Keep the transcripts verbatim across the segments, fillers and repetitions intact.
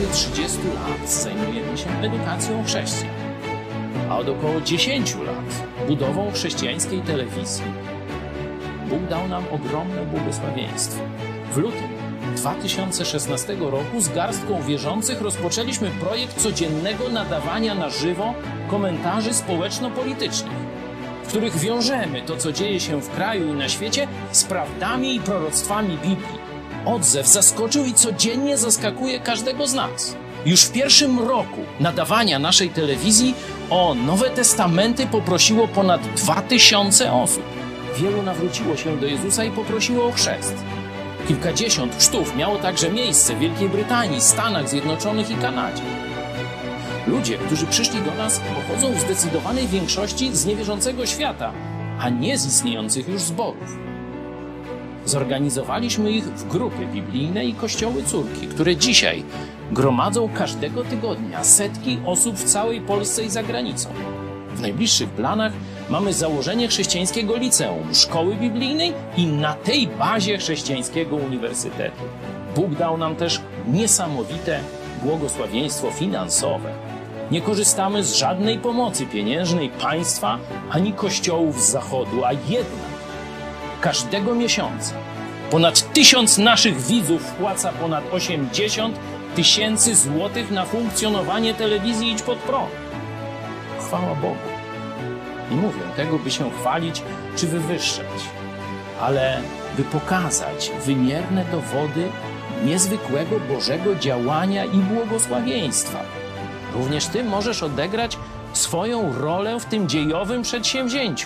prawie trzydziestu lat zajmujemy się edukacją chrześcijan, a od około dziesięciu lat budową chrześcijańskiej telewizji. Bóg dał nam ogromne błogosławieństwo. W lutym dwa tysiące szesnastego roku z garstką wierzących rozpoczęliśmy projekt codziennego nadawania na żywo komentarzy społeczno-politycznych, w których wiążemy to, co dzieje się w kraju i na świecie, z prawdami i proroctwami Biblii. Odzew zaskoczył i codziennie zaskakuje każdego z nas. Już w pierwszym roku nadawania naszej telewizji o Nowe Testamenty poprosiło ponad dwa tysiące osób. Wielu nawróciło się do Jezusa i poprosiło o chrzest. Kilkadziesiąt chrztów miało także miejsce w Wielkiej Brytanii, Stanach Zjednoczonych i Kanadzie. Ludzie, którzy przyszli do nas, pochodzą w zdecydowanej większości z niewierzącego świata, a nie z istniejących już zborów. Zorganizowaliśmy ich w grupy biblijne i kościoły córki, które dzisiaj gromadzą każdego tygodnia setki osób w całej Polsce i za granicą. W najbliższych planach mamy założenie chrześcijańskiego liceum, szkoły biblijnej i na tej bazie chrześcijańskiego uniwersytetu. Bóg dał nam też niesamowite błogosławieństwo finansowe. Nie korzystamy z żadnej pomocy pieniężnej państwa ani kościołów z zachodu, a jednak każdego miesiąca ponad tysiąc naszych widzów wpłaca ponad osiemdziesiąt tysięcy złotych na funkcjonowanie telewizji Idź Pod Prąd. Chwała Bogu. Nie mówię tego, by się chwalić czy wywyższać, ale by pokazać wymierne dowody niezwykłego Bożego działania i błogosławieństwa. Również Ty możesz odegrać swoją rolę w tym dziejowym przedsięwzięciu.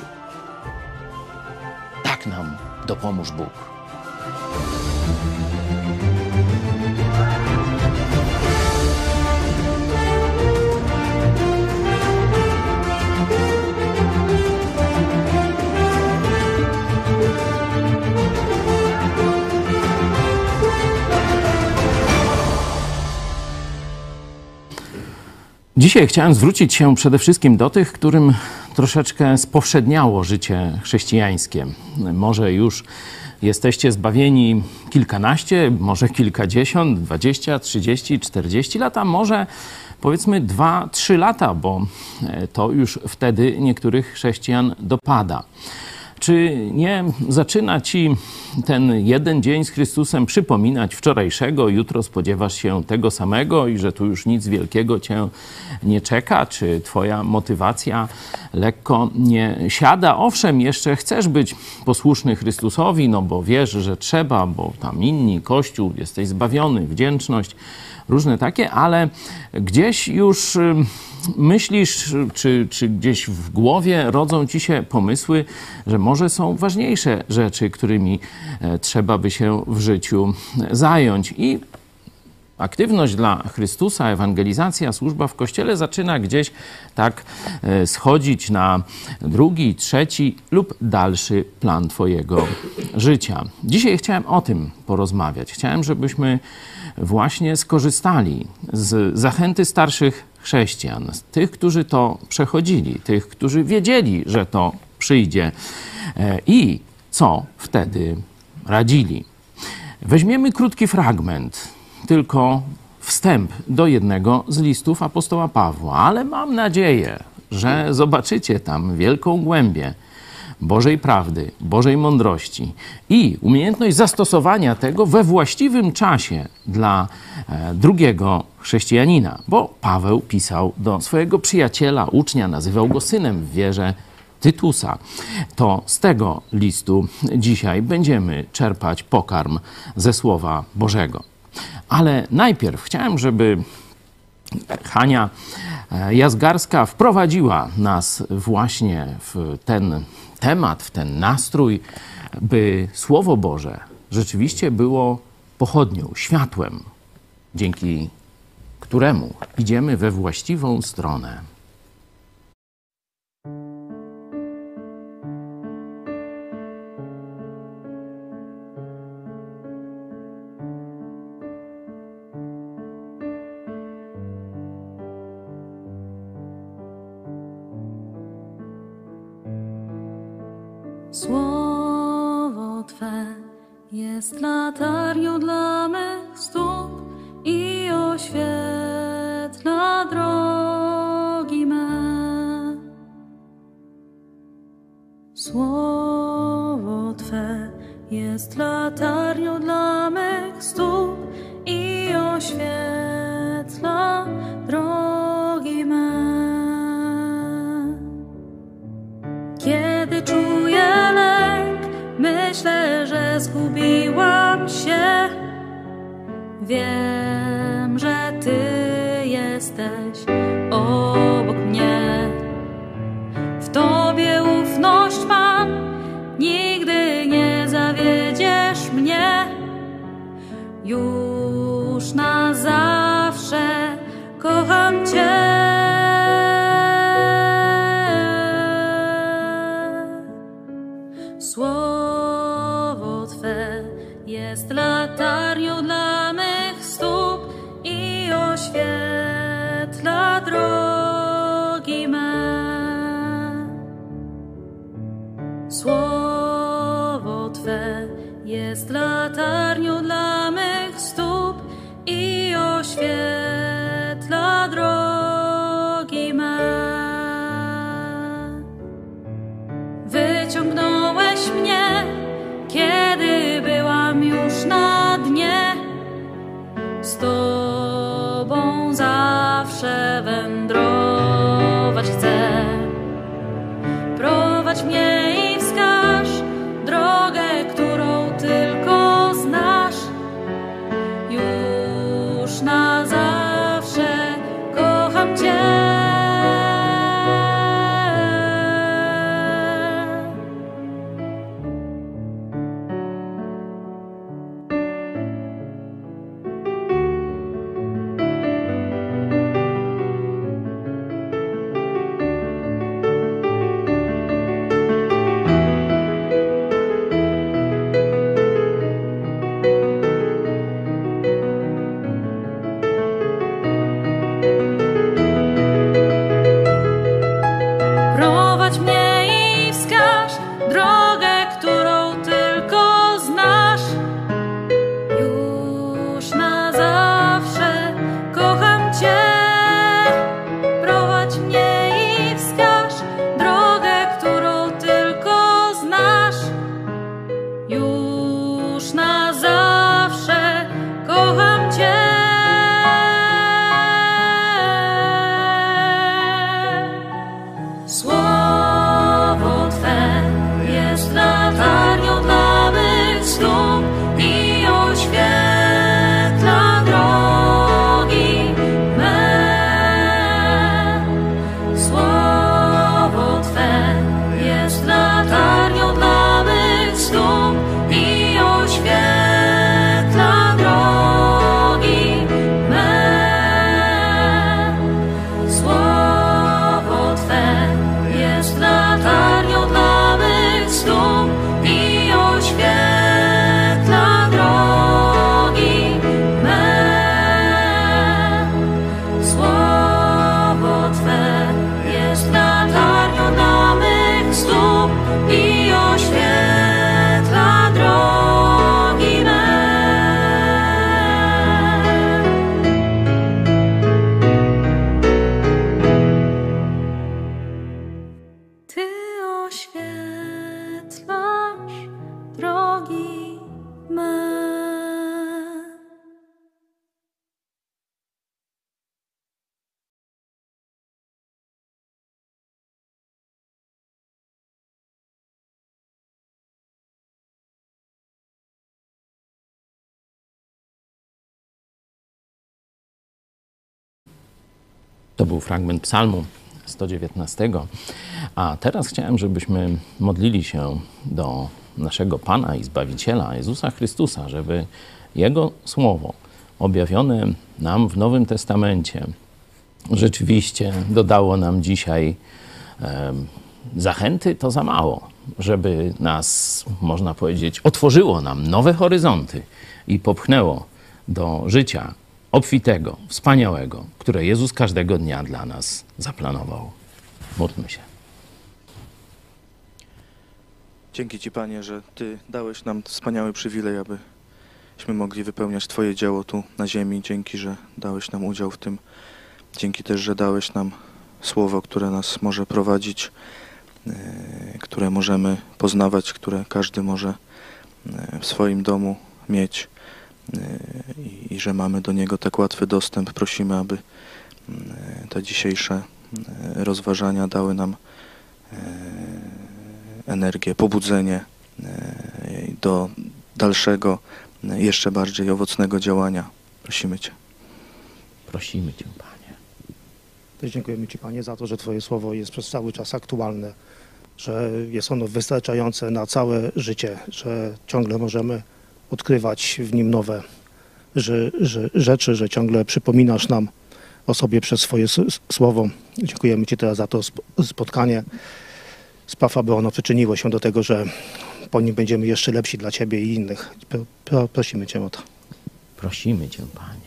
Tak nam dopomóż Bóg. Dzisiaj chciałem zwrócić się przede wszystkim do tych, którym troszeczkę spowszedniało życie chrześcijańskie. Może już jesteście zbawieni kilkanaście, może kilkadziesiąt, dwadzieścia, trzydzieści, czterdzieści lat, a może powiedzmy dwa, trzy lata, bo to już wtedy niektórych chrześcijan dopada. Czy nie zaczyna ci ten jeden dzień z Chrystusem przypominać wczorajszego, jutro spodziewasz się tego samego i że tu już nic wielkiego cię nie czeka? Czy twoja motywacja lekko nie siada? Owszem, jeszcze chcesz być posłuszny Chrystusowi, no bo wiesz, że trzeba, bo tam inni, Kościół, jesteś zbawiony, wdzięczność, różne takie, ale gdzieś już myślisz, czy, czy gdzieś w głowie rodzą ci się pomysły, że może są ważniejsze rzeczy, którymi trzeba by się w życiu zająć. I aktywność dla Chrystusa, ewangelizacja, służba w Kościele zaczyna gdzieś tak schodzić na drugi, trzeci lub dalszy plan twojego życia. Dzisiaj chciałem o tym porozmawiać. Chciałem, żebyśmy właśnie skorzystali z zachęty starszych chrześcijan, z tych, którzy to przechodzili, tych, którzy wiedzieli, że to przyjdzie i co wtedy radzili. Weźmiemy krótki fragment, tylko wstęp do jednego z listów apostoła Pawła, ale mam nadzieję, że zobaczycie tam wielką głębię Bożej prawdy, Bożej mądrości i umiejętność zastosowania tego we właściwym czasie dla drugiego chrześcijanina, bo Paweł pisał do swojego przyjaciela, ucznia, nazywał go synem w wierze, Tytusa. To z tego listu dzisiaj będziemy czerpać pokarm ze Słowa Bożego. Ale najpierw chciałem, żeby Hania Jazgarska wprowadziła nas właśnie w ten temat, w ten nastrój, by Słowo Boże rzeczywiście było pochodnią, światłem, dzięki któremu idziemy we właściwą stronę. Słowo Twe jest latarnią dla mych stóp i oświetla drogi me. Słowo Twe jest latarnią dla mych stóp i oświetla drogi me. Kiedy czuję lęk, myślę, że zgubiłam się. Wiem, że Ty jesteś obok mnie. W Tobie ufność mam, nigdy nie zawiedziesz mnie. Już na zawsze kocham Cię. Słowo Twe jest latarnią dla mych stóp i oświetla drogi me. Słowo Twe jest latarnią dla mych stóp i oświetla drogi me. Wyciągnąłeś mnie, kiedy byłam już na dnie. Z Tobą zawsze wędrować chcę. Prowadź mnie i wskaż drogę, którą tylko znasz. Już na zawsze kocham Cię. Prowadź mnie i wskaż drogę, którą tylko znasz. Już na zawsze kocham Cię. Prowadź mnie i wskaż drogę, którą tylko znasz. Już na zawsze kocham Cię. Słowo Twe jest latarnią dla mych stóp i oświetla drogi me. Słowo Twe jest latarnią dla mych stóp i oświetla drogi me. Słowo Twe jest latarnią dla mych stóp i oświetla drogi me. Słowo Twe jest latarnią dla mych stóp i oświetla drogi me. Ty oświetlasz drogi me. To był fragment psalmu sto dziewiętnastego. A teraz chciałem, żebyśmy modlili się do naszego Pana i Zbawiciela, Jezusa Chrystusa, żeby Jego Słowo objawione nam w Nowym Testamencie rzeczywiście dodało nam dzisiaj e, zachęty, to za mało, żeby nas, można powiedzieć, otworzyło nam nowe horyzonty i popchnęło do życia obfitego, wspaniałego, które Jezus każdego dnia dla nas zaplanował. Módlmy się. Dzięki Ci, Panie, że Ty dałeś nam wspaniały przywilej, aby byśmy mogli wypełniać Twoje dzieło tu na ziemi. Dzięki, że dałeś nam udział w tym. Dzięki też, że dałeś nam słowo, które nas może prowadzić, które możemy poznawać, które każdy może w swoim domu mieć i, i że mamy do niego tak łatwy dostęp. Prosimy, aby te dzisiejsze rozważania dały nam energię, pobudzenie do dalszego, jeszcze bardziej owocnego działania. Prosimy Cię. Prosimy Cię, Panie. Też dziękujemy Ci, Panie, za to, że Twoje słowo jest przez cały czas aktualne, że jest ono wystarczające na całe życie, że ciągle możemy odkrywać w nim nowe że, że, rzeczy, że ciągle przypominasz nam o sobie przez swoje słowo. Dziękujemy Ci teraz za to spotkanie. Spraw, aby ono przyczyniło się do tego, że po nim będziemy jeszcze lepsi dla Ciebie i innych. Prosimy Cię o to. Prosimy Cię, Panie.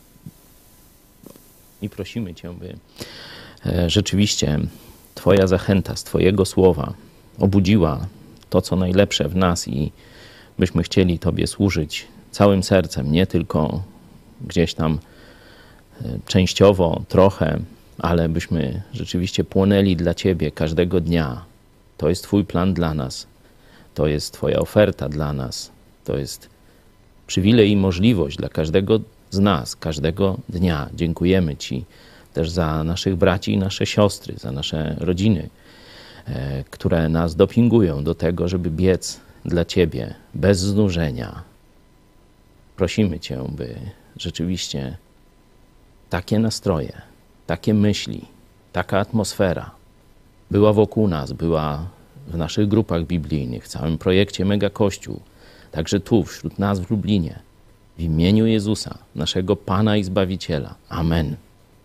I prosimy Cię, by rzeczywiście Twoja zachęta z Twojego słowa obudziła to, co najlepsze w nas i byśmy chcieli Tobie służyć całym sercem, nie tylko gdzieś tam częściowo, trochę, ale byśmy rzeczywiście płonęli dla Ciebie każdego dnia. To jest Twój plan dla nas. To jest Twoja oferta dla nas. To jest przywilej i możliwość dla każdego z nas, każdego dnia. Dziękujemy Ci też za naszych braci i nasze siostry, za nasze rodziny, które nas dopingują do tego, żeby biec dla Ciebie bez znużenia. Prosimy Cię, by rzeczywiście takie nastroje, takie myśli, taka atmosfera była wokół nas, była w naszych grupach biblijnych, w całym projekcie Mega Kościół, także tu, wśród nas w Lublinie. W imieniu Jezusa, naszego Pana i Zbawiciela. Amen.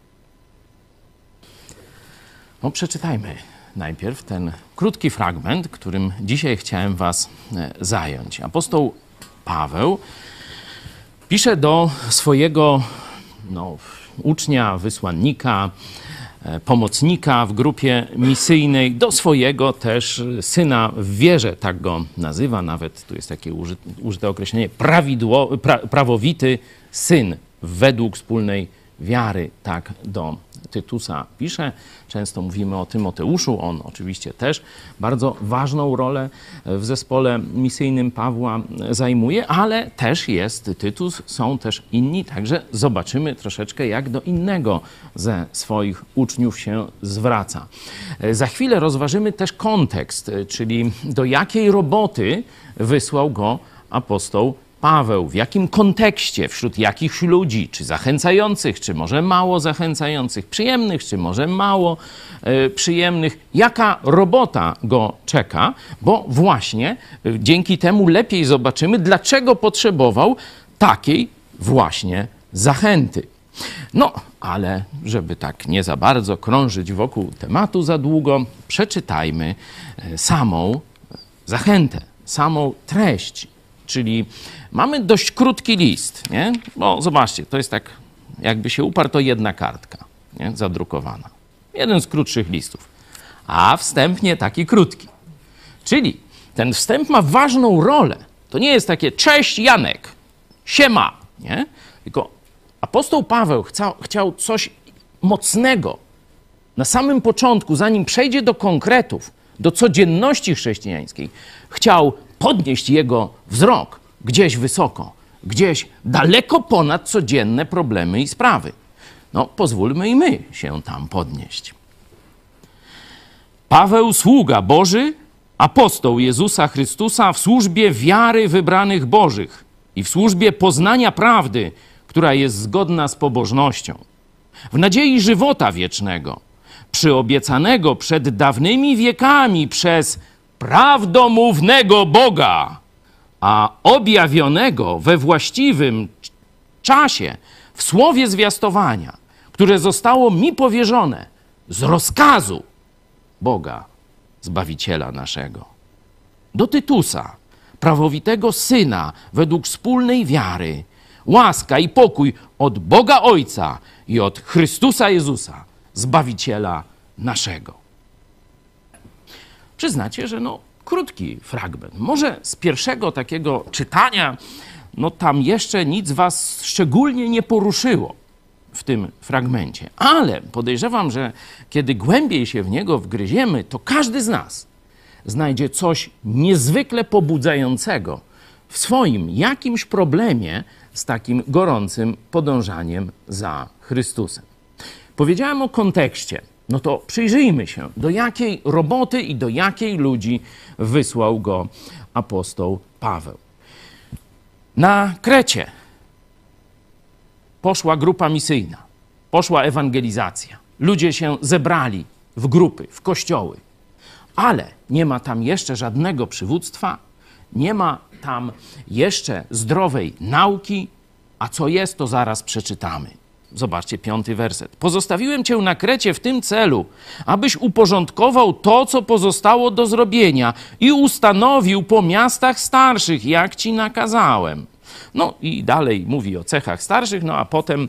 No, przeczytajmy najpierw ten krótki fragment, którym dzisiaj chciałem was zająć. Apostoł Paweł pisze do swojego no, ucznia, wysłannika, pomocnika w grupie misyjnej, do swojego też syna w wierze, tak go nazywa, nawet tu jest takie użyte, użyte określenie, prawidło, pra, prawowity syn według wspólnej wiary, tak do Tytusa pisze. Często mówimy o Tymoteuszu, on oczywiście też bardzo ważną rolę w zespole misyjnym Pawła zajmuje, ale też jest Tytus, są też inni, także zobaczymy troszeczkę, jak do innego ze swoich uczniów się zwraca. Za chwilę rozważymy też kontekst, czyli do jakiej roboty wysłał go apostoł Paweł, w jakim kontekście, wśród jakich ludzi, czy zachęcających, czy może mało zachęcających, przyjemnych, czy może mało y, przyjemnych, jaka robota go czeka, bo właśnie y, dzięki temu lepiej zobaczymy, dlaczego potrzebował takiej właśnie zachęty. No, ale żeby tak nie za bardzo krążyć wokół tematu za długo, przeczytajmy y, samą zachętę, samą treść. Czyli mamy dość krótki list, nie? Bo zobaczcie, to jest tak, jakby się uparł, to jedna kartka, nie? Zadrukowana. Jeden z krótszych listów. A wstęp nie taki krótki. Czyli ten wstęp ma ważną rolę. To nie jest takie cześć Janek, siema, nie? Tylko apostoł Paweł chciał, chciał coś mocnego na samym początku, zanim przejdzie do konkretów, do codzienności chrześcijańskiej, chciał podnieść jego wzrok gdzieś wysoko, gdzieś daleko ponad codzienne problemy i sprawy. No, pozwólmy i my się tam podnieść. Paweł, sługa Boży, apostoł Jezusa Chrystusa w służbie wiary wybranych Bożych i w służbie poznania prawdy, która jest zgodna z pobożnością, w nadziei żywota wiecznego, przyobiecanego przed dawnymi wiekami przez prawdomównego Boga, a objawionego we właściwym czasie w słowie zwiastowania, które zostało mi powierzone z rozkazu Boga, Zbawiciela naszego. Do Tytusa, prawowitego Syna według wspólnej wiary, łaska i pokój od Boga Ojca i od Chrystusa Jezusa, Zbawiciela naszego. Przyznacie, że no, krótki fragment. Może z pierwszego takiego czytania no tam jeszcze nic was szczególnie nie poruszyło w tym fragmencie. Ale podejrzewam, że kiedy głębiej się w niego wgryziemy, to każdy z nas znajdzie coś niezwykle pobudzającego w swoim jakimś problemie z takim gorącym podążaniem za Chrystusem. Powiedziałem o kontekście. No to przyjrzyjmy się, do jakiej roboty i do jakiej ludzi wysłał go apostoł Paweł. Na Krecie poszła grupa misyjna, poszła ewangelizacja. Ludzie się zebrali w grupy, w kościoły, ale nie ma tam jeszcze żadnego przywództwa, nie ma tam jeszcze zdrowej nauki, a co jest, to zaraz przeczytamy. Zobaczcie piąty werset. Pozostawiłem cię na Krecie w tym celu, abyś uporządkował to, co pozostało do zrobienia i ustanowił po miastach starszych, jak ci nakazałem. No i dalej mówi o cechach starszych, no a potem,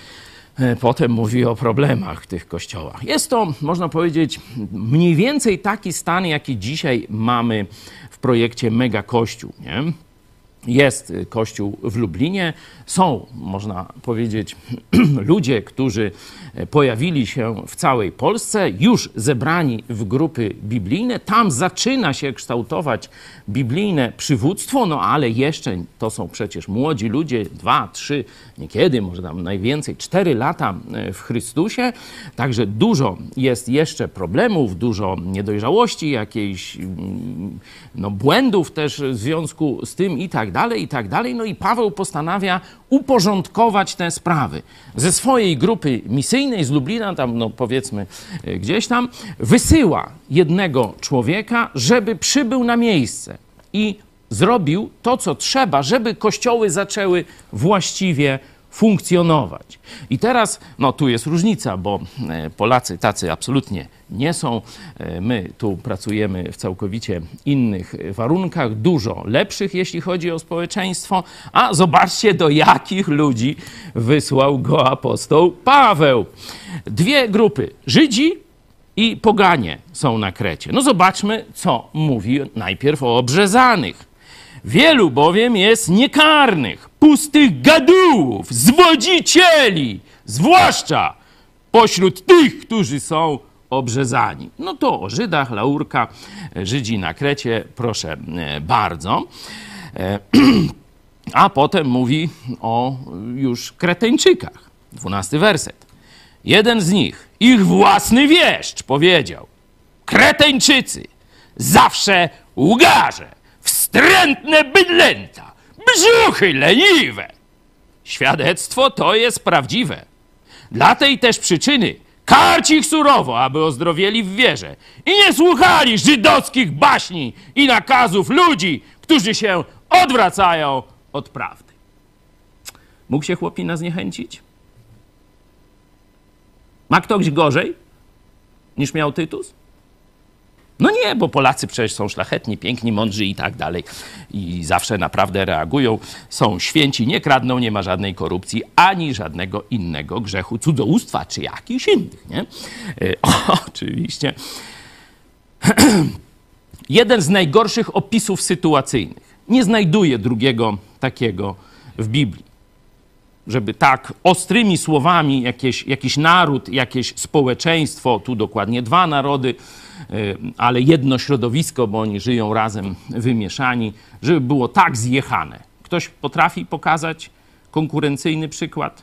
potem mówi o problemach w tych kościołach. Jest to, można powiedzieć, mniej więcej taki stan, jaki dzisiaj mamy w projekcie Mega Kościół, nie? Jest kościół w Lublinie, są, można powiedzieć, ludzie, którzy pojawili się w całej Polsce, już zebrani w grupy biblijne. Tam zaczyna się kształtować biblijne przywództwo, no ale jeszcze to są przecież młodzi ludzie, dwa, trzy, niekiedy, może tam najwięcej, cztery lata w Chrystusie. Także dużo jest jeszcze problemów, dużo niedojrzałości, jakiejś no, błędów też w związku z tym i tak dalej, i tak dalej. No i Paweł postanawia uporządkować te sprawy. Ze swojej grupy misyjnej z Lublina, tam no powiedzmy gdzieś tam, wysyła jednego człowieka, żeby przybył na miejsce i zrobił to, co trzeba, żeby kościoły zaczęły właściwie funkcjonować. I teraz, no tu jest różnica, bo Polacy tacy absolutnie nie są. My tu pracujemy w całkowicie innych warunkach, dużo lepszych, jeśli chodzi o społeczeństwo. A zobaczcie, do jakich ludzi wysłał go apostoł Paweł. Dwie grupy, Żydzi i poganie, są na Krecie. No zobaczmy, co mówi najpierw o obrzezanych. Wielu bowiem jest niekarnych, pustych gadułów, zwodzicieli, zwłaszcza pośród tych, którzy są obrzezani. No to o Żydach, laurka, Żydzi na Krecie, proszę bardzo. A potem mówi o już Kreteńczykach. Dwunasty werset. Jeden z nich, ich własny wieszcz, powiedział: Kreteńczycy, zawsze łgarze, wstrętne bydlęta, brzuchy leniwe. Świadectwo to jest prawdziwe. Dla tej też przyczyny karć ich surowo, aby ozdrowieli w wierze i nie słuchali żydowskich baśni i nakazów ludzi, którzy się odwracają od prawdy. Mógł się chłopina zniechęcić? Ma ktoś gorzej niż miał Tytus? No nie, bo Polacy przecież są szlachetni, piękni, mądrzy i tak dalej. I zawsze naprawdę reagują. Są święci, nie kradną, nie ma żadnej korupcji, ani żadnego innego grzechu, cudzołóstwa czy jakichś innych, nie? E, oczywiście. Jeden z najgorszych opisów sytuacyjnych. Nie znajduję drugiego takiego w Biblii. Żeby tak ostrymi słowami jakieś, jakiś naród, jakieś społeczeństwo, tu dokładnie dwa narody, ale jedno środowisko, bo oni żyją razem wymieszani, żeby było tak zjechane. Ktoś potrafi pokazać konkurencyjny przykład?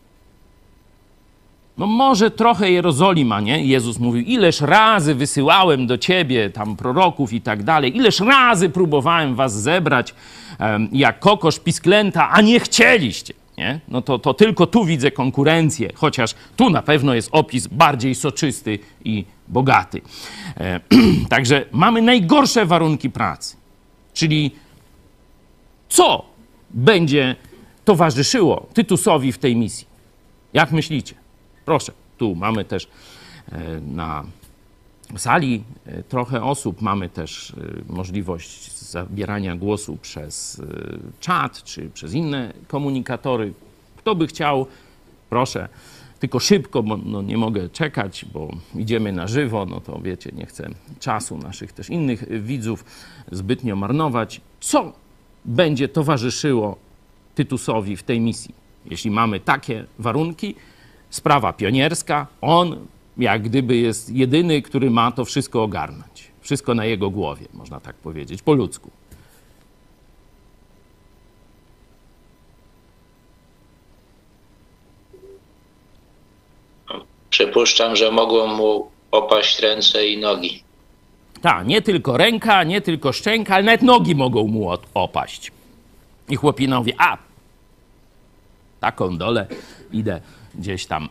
No może trochę Jerozolima, nie? Jezus mówił, ileż razy wysyłałem do ciebie tam proroków i tak dalej, ileż razy próbowałem was zebrać um, jak kokosz pisklęta, a nie chcieliście. Nie? No to, to tylko tu widzę konkurencję, chociaż tu na pewno jest opis bardziej soczysty i bogaty. E, także mamy najgorsze warunki pracy. Czyli co będzie towarzyszyło Tytusowi w tej misji? Jak myślicie? Proszę, tu mamy też e, na sali e, trochę osób, mamy też e, możliwość zabierania głosu przez e, czat czy przez inne komunikatory. Kto by chciał, proszę, tylko szybko, bo no, nie mogę czekać, bo idziemy na żywo, no to wiecie, nie chcę czasu naszych też innych widzów zbytnio marnować. Co będzie towarzyszyło Tytusowi w tej misji. Jeśli mamy takie warunki, sprawa pionierska, on jak gdyby jest jedyny, który ma to wszystko ogarnąć. Wszystko na jego głowie, można tak powiedzieć, po ludzku. Przypuszczam, że mogą mu opaść ręce i nogi. Tak, nie tylko ręka, nie tylko szczęka, ale nawet nogi mogą mu opaść. I chłopina mówi, a, taką dolę idę gdzieś tam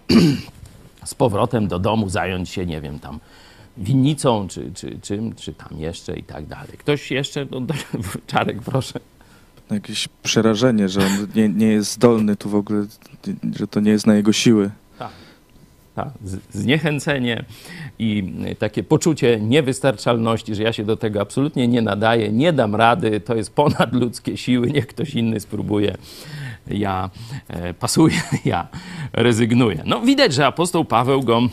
z powrotem do domu, zająć się, nie wiem, tam winnicą, czy, czy czym, czy tam jeszcze i tak dalej. Ktoś jeszcze? No, Czarek, proszę. Jakieś przerażenie, że on nie, nie jest zdolny tu w ogóle, że to nie jest na jego siły. Tak. Tak, zniechęcenie i takie poczucie niewystarczalności, że ja się do tego absolutnie nie nadaję, nie dam rady, to jest ponad ludzkie siły, niech ktoś inny spróbuje. Ja e, pasuję, ja rezygnuję. No widać, że apostoł Paweł go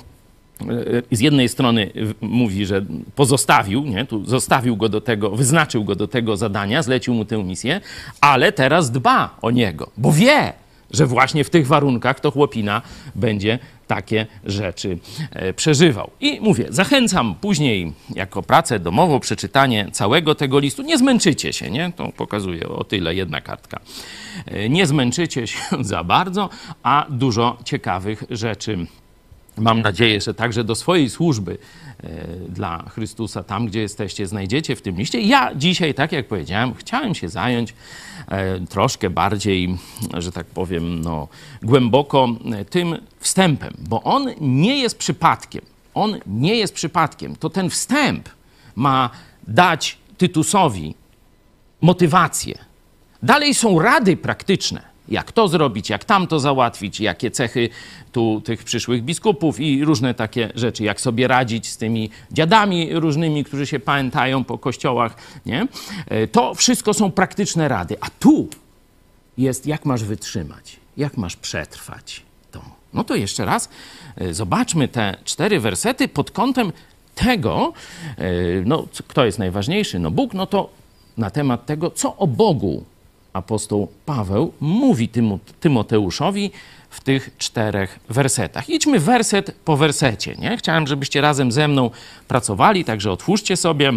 e, z jednej strony mówi, że pozostawił, nie? Tu zostawił go do tego, wyznaczył go do tego zadania, zlecił mu tę misję, ale teraz dba o niego, bo wie, że właśnie w tych warunkach to chłopina będzie takie rzeczy e, przeżywał. I mówię, zachęcam później jako pracę domową przeczytanie całego tego listu. Nie zmęczycie się, nie? To pokazuje o tyle jedna kartka. E, nie zmęczycie się za bardzo, a dużo ciekawych rzeczy. Mam nadzieję, że także do swojej służby e, dla Chrystusa, tam gdzie jesteście, znajdziecie w tym liście. Ja dzisiaj, tak jak powiedziałem, chciałem się zająć e, troszkę bardziej, że tak powiem, no, głęboko tym wstępem, bo on nie jest przypadkiem. On nie jest przypadkiem. To ten wstęp ma dać Tytusowi motywację. Dalej są rady praktyczne. Jak to zrobić, jak tamto załatwić, jakie cechy tu tych przyszłych biskupów i różne takie rzeczy, jak sobie radzić z tymi dziadami różnymi, którzy się pamiętają po kościołach, nie? To wszystko są praktyczne rady. A tu jest, jak masz wytrzymać, jak masz przetrwać to. No to jeszcze raz zobaczmy te cztery wersety pod kątem tego, no kto jest najważniejszy, no Bóg, no to na temat tego, co o Bogu apostoł Paweł mówi Tymoteuszowi w tych czterech wersetach. Idźmy werset po wersecie, nie? Chciałem, żebyście razem ze mną pracowali, także otwórzcie sobie.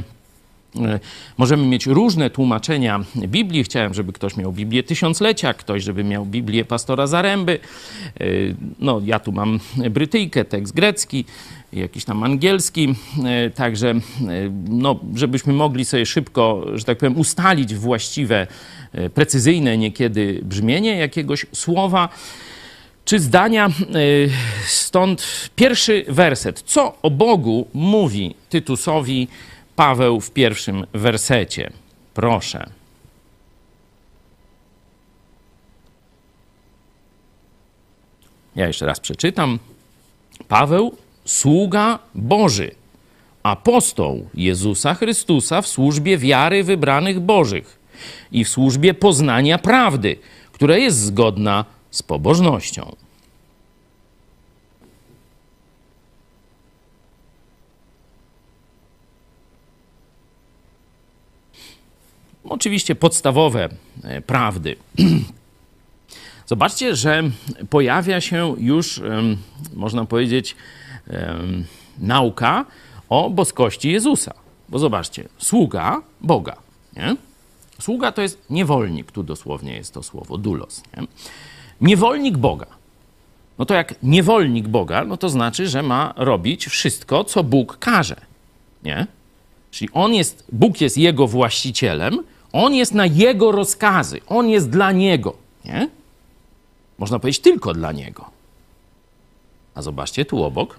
Możemy mieć różne tłumaczenia Biblii. Chciałem, żeby ktoś miał Biblię Tysiąclecia, ktoś, żeby miał Biblię pastora Zaręby. No, ja tu mam Brytyjkę, tekst grecki, jakiś tam angielski. Także, no, żebyśmy mogli sobie szybko, że tak powiem, ustalić właściwe, precyzyjne niekiedy brzmienie jakiegoś słowa czy zdania. Stąd pierwszy werset. Co o Bogu mówi Tytusowi Paweł w pierwszym wersecie? Proszę. Ja jeszcze raz przeczytam. Paweł, sługa Boży, apostoł Jezusa Chrystusa w służbie wiary wybranych Bożych i w służbie poznania prawdy, która jest zgodna z pobożnością. Oczywiście podstawowe prawdy. Zobaczcie, że pojawia się już, można powiedzieć, nauka o boskości Jezusa. Bo zobaczcie, sługa Boga, nie? Sługa to jest niewolnik, tu dosłownie jest to słowo, doulos, nie? Niewolnik Boga. No to jak niewolnik Boga, no to znaczy, że ma robić wszystko, co Bóg każe, nie? Czyli on jest, Bóg jest jego właścicielem, on jest na jego rozkazy, on jest dla niego, nie? Można powiedzieć tylko dla niego. A zobaczcie tu obok.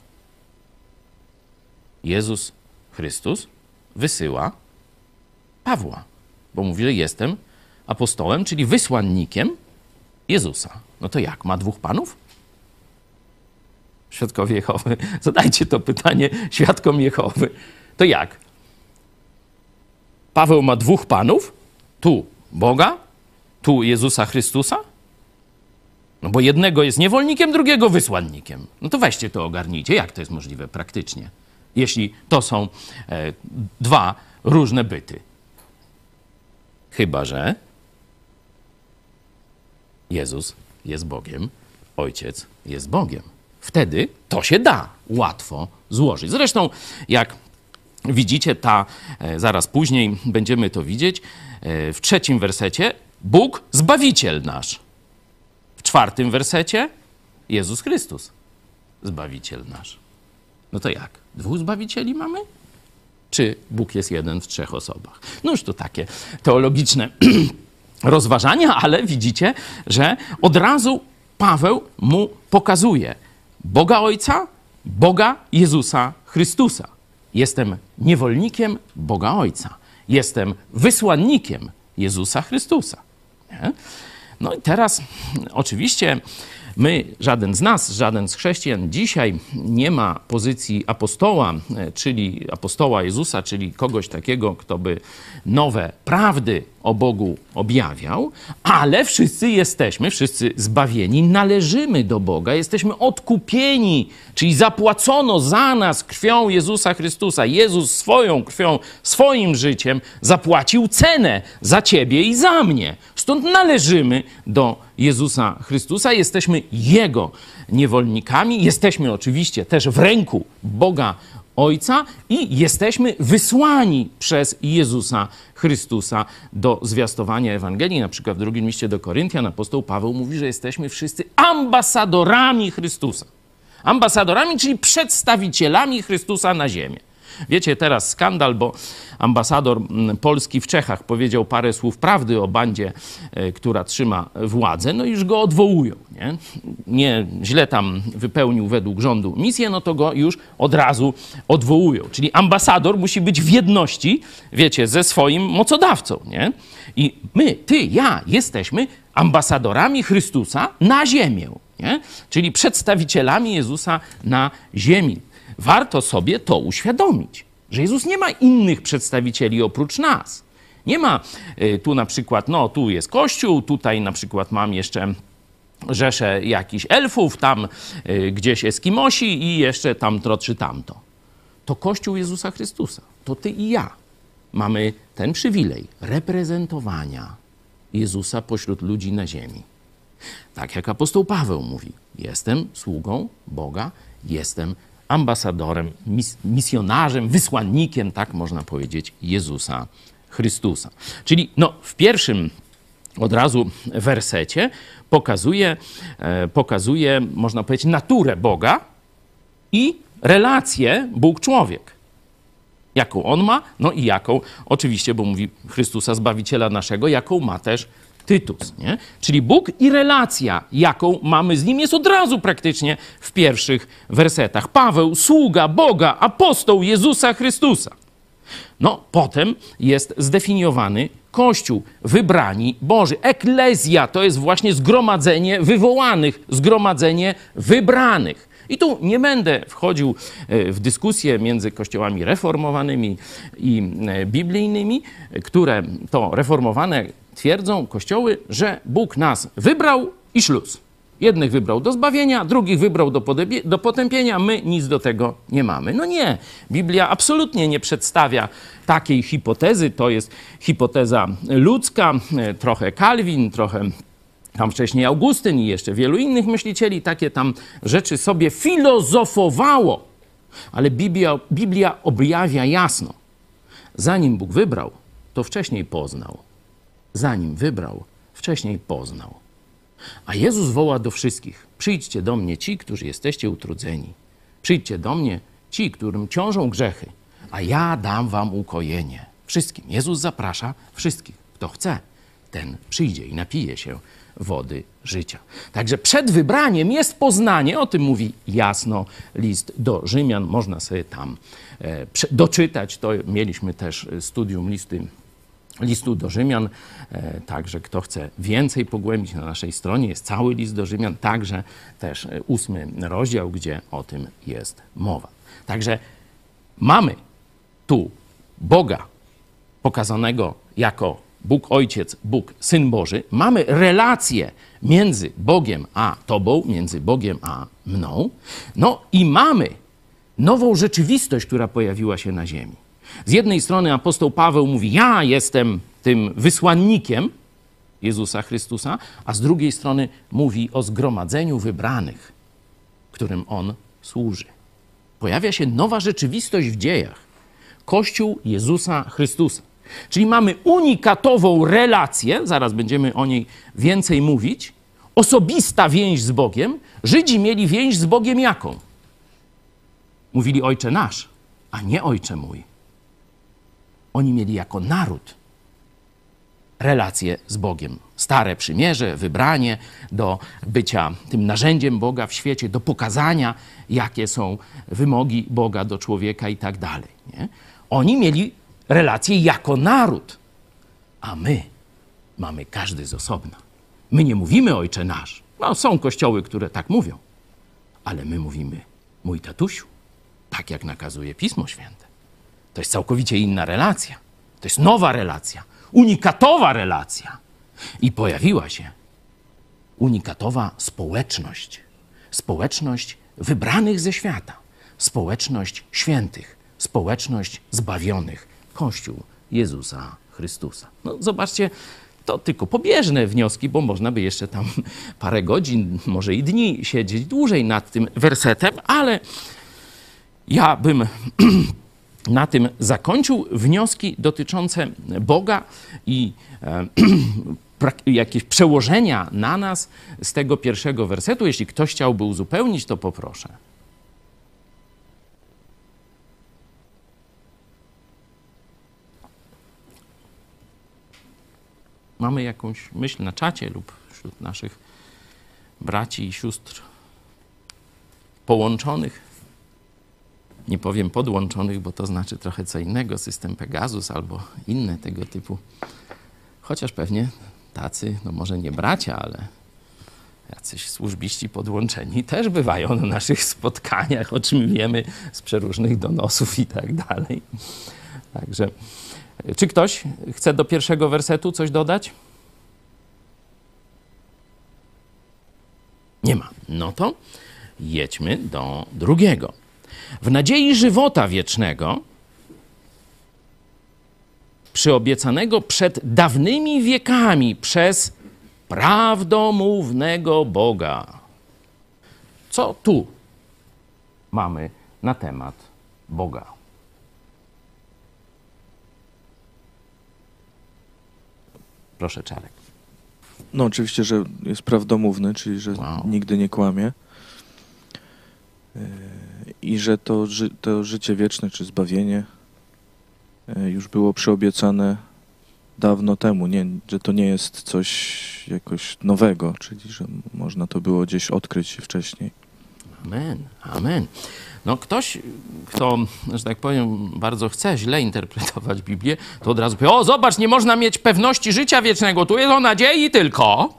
Jezus Chrystus wysyła Pawła, bo mówi, że jestem apostołem, czyli wysłannikiem Jezusa. No to jak? Ma dwóch panów? Świadkowie Jehowy. Zadajcie to pytanie świadkom Jehowy. To jak? Paweł ma dwóch panów? Tu Boga, tu Jezusa Chrystusa? No bo jednego jest niewolnikiem, drugiego wysłannikiem. No to weźcie to, ogarnijcie. Jak to jest możliwe praktycznie, jeśli to są e, dwa różne byty? Chyba że Jezus jest Bogiem, Ojciec jest Bogiem. Wtedy to się da łatwo złożyć. Zresztą, jak widzicie, ta, zaraz później będziemy to widzieć, w trzecim wersecie Bóg, Zbawiciel nasz. W czwartym wersecie Jezus Chrystus, Zbawiciel nasz. No to jak? Dwóch Zbawicieli mamy? Czy Bóg jest jeden w trzech osobach? No już to takie teologiczne rozważania, ale widzicie, że od razu Paweł mu pokazuje Boga Ojca, Boga Jezusa Chrystusa. Jestem niewolnikiem Boga Ojca. Jestem wysłannikiem Jezusa Chrystusa. Nie? No i teraz oczywiście my, żaden z nas, żaden z chrześcijan dzisiaj nie ma pozycji apostoła, czyli apostoła Jezusa, czyli kogoś takiego, kto by nowe prawdy o Bogu objawiał, ale wszyscy jesteśmy, wszyscy zbawieni, należymy do Boga, jesteśmy odkupieni, czyli zapłacono za nas krwią Jezusa Chrystusa. Jezus swoją krwią, swoim życiem zapłacił cenę za ciebie i za mnie. Stąd należymy do Jezusa Chrystusa, jesteśmy Jego niewolnikami, jesteśmy oczywiście też w ręku Boga Ojca i jesteśmy wysłani przez Jezusa Chrystusa do zwiastowania Ewangelii. Na przykład w drugim liście do Koryntian apostoł Paweł mówi, że jesteśmy wszyscy ambasadorami Chrystusa. Ambasadorami, czyli przedstawicielami Chrystusa na ziemię. Wiecie, teraz skandal, bo ambasador Polski w Czechach powiedział parę słów prawdy o bandzie, która trzyma władzę, no i już go odwołują. Nie? nie źle tam wypełnił według rządu misję, no to go już od razu odwołują. Czyli ambasador musi być w jedności, wiecie, ze swoim mocodawcą. Nie? I my, ty, ja jesteśmy ambasadorami Chrystusa na ziemię, nie? Czyli przedstawicielami Jezusa na ziemi. Warto sobie to uświadomić, że Jezus nie ma innych przedstawicieli oprócz nas. Nie ma y, tu na przykład, no tu jest Kościół, tutaj na przykład mam jeszcze rzeszę jakichś elfów, tam y, gdzieś Eskimosi i jeszcze tamto czy tamto. To Kościół Jezusa Chrystusa, to ty i ja mamy ten przywilej reprezentowania Jezusa pośród ludzi na ziemi. Tak jak apostoł Paweł mówi, jestem sługą Boga, jestem ambasadorem, mis misjonarzem, wysłannikiem, tak można powiedzieć, Jezusa Chrystusa. Czyli no, w pierwszym od razu wersecie pokazuje, e, pokazuje, można powiedzieć, naturę Boga i relację Bóg-człowiek. Jaką on ma? No i jaką, oczywiście, bo mówi Chrystusa, Zbawiciela naszego, jaką ma też Tytus, nie? Czyli Bóg i relacja, jaką mamy z Nim, jest od razu praktycznie w pierwszych wersetach. Paweł, sługa Boga, apostoł Jezusa Chrystusa. No, potem jest zdefiniowany Kościół, wybrani Boży. Eklezja to jest właśnie zgromadzenie wywołanych, zgromadzenie wybranych. I tu nie będę wchodził w dyskusję między kościołami reformowanymi i biblijnymi, które to reformowane twierdzą kościoły, że Bóg nas wybrał i szluz. Jednych wybrał do zbawienia, drugich wybrał do, do potępienia, my nic do tego nie mamy. No nie, Biblia absolutnie nie przedstawia takiej hipotezy, to jest hipoteza ludzka, trochę Kalwin, trochę tam wcześniej Augustyn i jeszcze wielu innych myślicieli takie tam rzeczy sobie filozofowało. Ale Biblia, Biblia objawia jasno. Zanim Bóg wybrał, to wcześniej poznał. Zanim wybrał, wcześniej poznał. A Jezus woła do wszystkich. Przyjdźcie do mnie ci, którzy jesteście utrudzeni. Przyjdźcie do mnie ci, którym ciążą grzechy, a ja dam wam ukojenie. Wszystkim. Jezus zaprasza wszystkich. Kto chce, ten przyjdzie i napije się wody życia. Także przed wybraniem jest poznanie, o tym mówi jasno list do Rzymian, można sobie tam e, doczytać, to mieliśmy też studium listy, listu do Rzymian, e, także kto chce więcej pogłębić, na naszej stronie jest cały list do Rzymian, także też ósmy rozdział, gdzie o tym jest mowa. Także mamy tu Boga pokazanego jako Bóg Ojciec, Bóg Syn Boży. Mamy relację między Bogiem a Tobą, między Bogiem a mną. No i mamy nową rzeczywistość, która pojawiła się na ziemi. Z jednej strony apostoł Paweł mówi, ja jestem tym wysłannikiem Jezusa Chrystusa, a z drugiej strony mówi o zgromadzeniu wybranych, którym On służy. Pojawia się nowa rzeczywistość w dziejach. Kościół Jezusa Chrystusa. Czyli mamy unikatową relację, zaraz będziemy o niej więcej mówić, osobista więź z Bogiem. Żydzi mieli więź z Bogiem jaką? Mówili Ojcze nasz, a nie Ojcze mój. Oni mieli jako naród relacje z Bogiem. Stare przymierze, wybranie do bycia tym narzędziem Boga w świecie, do pokazania, jakie są wymogi Boga do człowieka i tak dalej. Nie? Oni mieli relacje jako naród, a my mamy każdy z osobna. My nie mówimy Ojcze nasz. No, są kościoły, które tak mówią, ale my mówimy mój tatusiu, tak jak nakazuje Pismo Święte. To jest całkowicie inna relacja. To jest nowa relacja, unikatowa relacja. I pojawiła się unikatowa społeczność. Społeczność wybranych ze świata. Społeczność świętych. Społeczność zbawionych. Kościół Jezusa Chrystusa. No zobaczcie, to tylko pobieżne wnioski, bo można by jeszcze tam parę godzin, może i dni siedzieć dłużej nad tym wersetem, ale ja bym na tym zakończył. Wnioski dotyczące Boga i e, jakieś przełożenia na nas z tego pierwszego wersetu. Jeśli ktoś chciałby uzupełnić, to poproszę. Mamy jakąś myśl na czacie lub wśród naszych braci i sióstr połączonych? Nie powiem podłączonych, bo to znaczy trochę co innego, system Pegasus albo inne tego typu. Chociaż pewnie tacy, no może nie bracia, ale jacyś służbiści podłączeni też bywają na naszych spotkaniach, o czym wiemy z przeróżnych donosów i tak dalej. Także, czy ktoś chce do pierwszego wersetu coś dodać? Nie ma. No to jedźmy do drugiego. W nadziei żywota wiecznego, przyobiecanego przed dawnymi wiekami przez prawdomównego Boga. Co tu mamy na temat Boga? Proszę, Czarek. No oczywiście, że jest prawdomówny, czyli że Wow. nigdy nie kłamie. Yy, I że to, ży to życie wieczne, czy zbawienie yy, już było przyobiecane dawno temu. Nie, że to nie jest coś jakoś nowego, czyli że można to było gdzieś odkryć wcześniej. Amen, amen. No ktoś, kto, że tak powiem, bardzo chce źle interpretować Biblię, to od razu powie, o zobacz, nie można mieć pewności życia wiecznego, tu jest o nadziei tylko.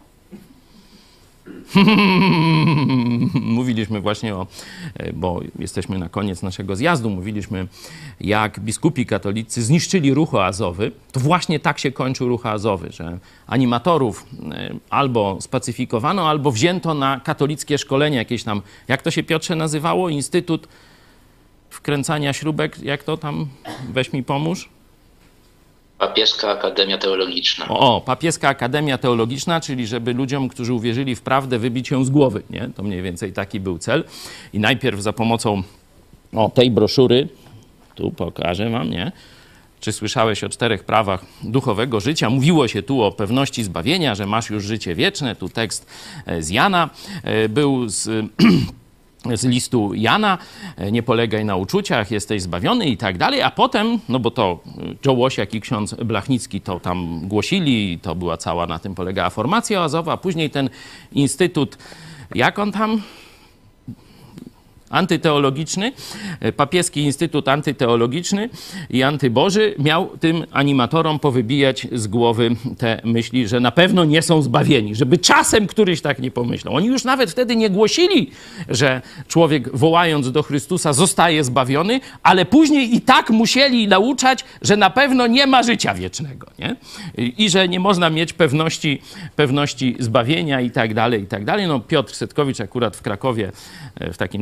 Mówiliśmy właśnie o, bo jesteśmy na koniec naszego zjazdu, mówiliśmy, jak biskupi katolicy zniszczyli ruch oazowy. To właśnie tak się kończył ruch oazowy, że animatorów albo spacyfikowano, albo wzięto na katolickie szkolenie jakieś tam, jak to się, Piotrze, nazywało? Instytut wkręcania śrubek, jak to tam, weź mi pomóż. Papieska Akademia Teologiczna. O, Papieska Akademia Teologiczna, czyli żeby ludziom, którzy uwierzyli w prawdę, wybić ją z głowy, nie? To mniej więcej taki był cel. I najpierw za pomocą o, tej broszury, tu pokażę wam, nie? Czy słyszałeś o czterech prawach duchowego życia? Mówiło się tu o pewności zbawienia, że masz już życie wieczne. Tu tekst z Jana był z... z listu Jana, nie polegaj na uczuciach, jesteś zbawiony i tak dalej, a potem, no bo to Joe Łosiak i ksiądz Blachnicki to tam głosili i to była cała, na tym polegała formacja oazowa, a później ten instytut, jak on tam? Antyteologiczny, papieski Instytut Antyteologiczny i Antyboży miał tym animatorom powybijać z głowy te myśli, że na pewno nie są zbawieni, żeby czasem któryś tak nie pomyślał. Oni już nawet wtedy nie głosili, że człowiek wołając do Chrystusa zostaje zbawiony, ale później i tak musieli nauczać, że na pewno nie ma życia wiecznego, nie? I że nie można mieć pewności, pewności zbawienia i tak dalej, i tak dalej. No Piotr Setkowicz akurat w Krakowie w takim duszpasterskim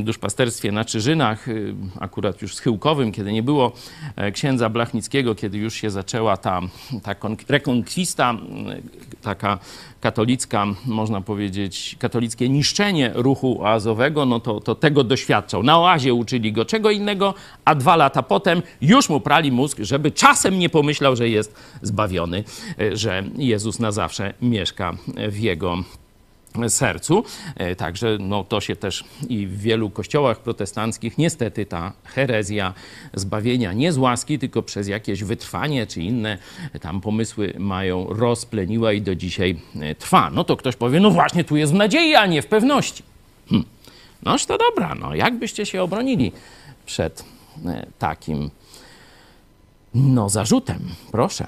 duszpasterstwie na Czyżynach, akurat już schyłkowym, kiedy nie było księdza Blachnickiego, kiedy już się zaczęła ta, ta rekonkwista, taka katolicka, można powiedzieć, katolickie niszczenie ruchu oazowego, no to, to tego doświadczał. Na oazie uczyli go czego innego, a dwa lata potem już mu prali mózg, żeby czasem nie pomyślał, że jest zbawiony, że Jezus na zawsze mieszka w jego sercu. Także no, to się też i w wielu kościołach protestanckich niestety ta herezja zbawienia nie z łaski, tylko przez jakieś wytrwanie czy inne tam pomysły mają rozpleniła i do dzisiaj trwa. No to ktoś powie, no właśnie tu jest w nadziei, a nie w pewności. Hm. Noż to dobra, no jak byście się obronili przed takim no zarzutem? Proszę.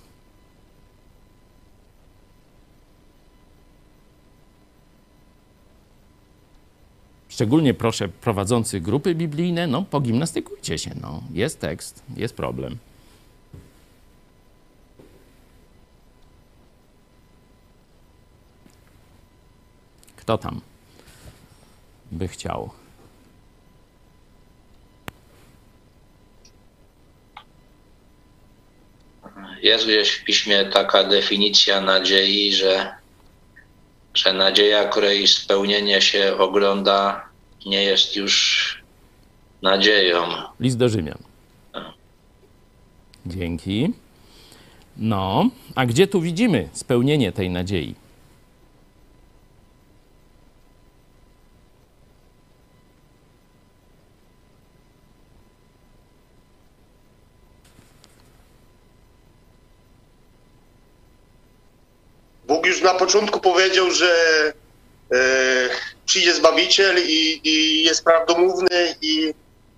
Szczególnie proszę prowadzących grupy biblijne, no pogimnastykujcie się, no. Jest tekst, jest problem. Kto tam by chciał? Jest gdzieś w piśmie taka definicja nadziei, że, że nadzieja, której spełnienie się ogląda, nie jest już nadzieją. List do Rzymian. Dzięki. No, a gdzie tu widzimy spełnienie tej nadziei? Bóg już na początku powiedział, że e, przyjdzie Zbawiciel i, i jest prawdomówny i,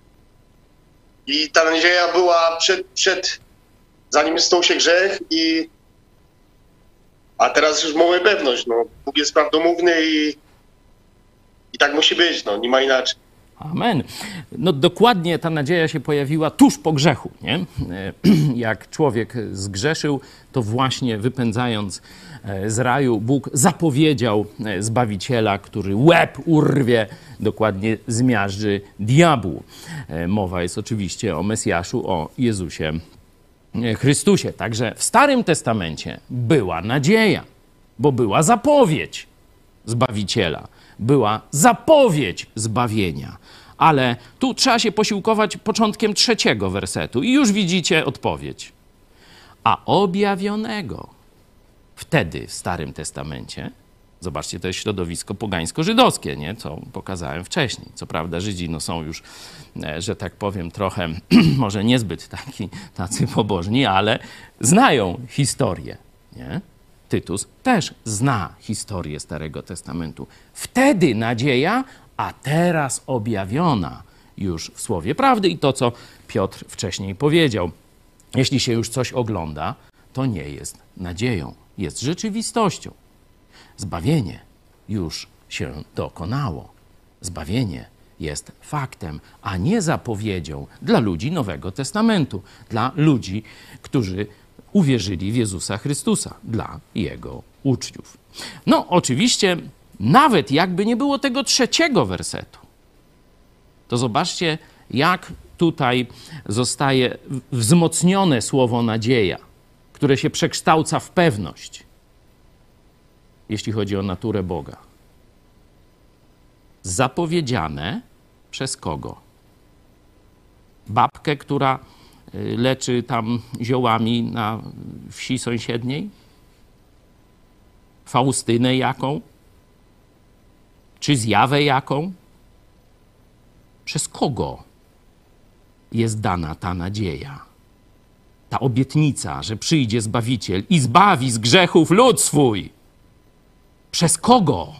i ta nadzieja była przed, przed, zanim stał się grzech i a teraz już mamy pewność, no, Bóg jest prawdomówny i, i tak musi być, no, nie ma inaczej. Amen. No dokładnie ta nadzieja się pojawiła tuż po grzechu, nie? Jak człowiek zgrzeszył, to właśnie wypędzając z raju, Bóg zapowiedział Zbawiciela, który łeb urwie, dokładnie zmiażdży diabłu. Mowa jest oczywiście o Mesjaszu, o Jezusie Chrystusie. Także w Starym Testamencie była nadzieja, bo była zapowiedź Zbawiciela, była zapowiedź zbawienia. Ale tu trzeba się posiłkować początkiem trzeciego wersetu i już widzicie odpowiedź. A objawionego wtedy w Starym Testamencie, zobaczcie, to jest środowisko pogańsko-żydowskie, nie? Co pokazałem wcześniej. Co prawda Żydzi no, są już, że tak powiem, trochę może niezbyt taki, tacy pobożni, ale znają historię, nie? Tytus też zna historię Starego Testamentu. Wtedy nadzieja, a teraz objawiona już w Słowie Prawdy i to, co Piotr wcześniej powiedział. Jeśli się już coś ogląda, to nie jest nadzieją, jest rzeczywistością. Zbawienie już się dokonało. Zbawienie jest faktem, a nie zapowiedzią dla ludzi Nowego Testamentu, dla ludzi, którzy uwierzyli w Jezusa Chrystusa, dla Jego uczniów. No oczywiście, nawet jakby nie było tego trzeciego wersetu, to zobaczcie, jak tutaj zostaje wzmocnione słowo nadzieja, które się przekształca w pewność, jeśli chodzi o naturę Boga. Zapowiedziane przez kogo? Babkę, która leczy tam ziołami na wsi sąsiedniej? Faustynę jaką? Czy zjawę jaką? Przez kogo jest dana ta nadzieja? Ta obietnica, że przyjdzie Zbawiciel i zbawi z grzechów lud swój. Przez kogo?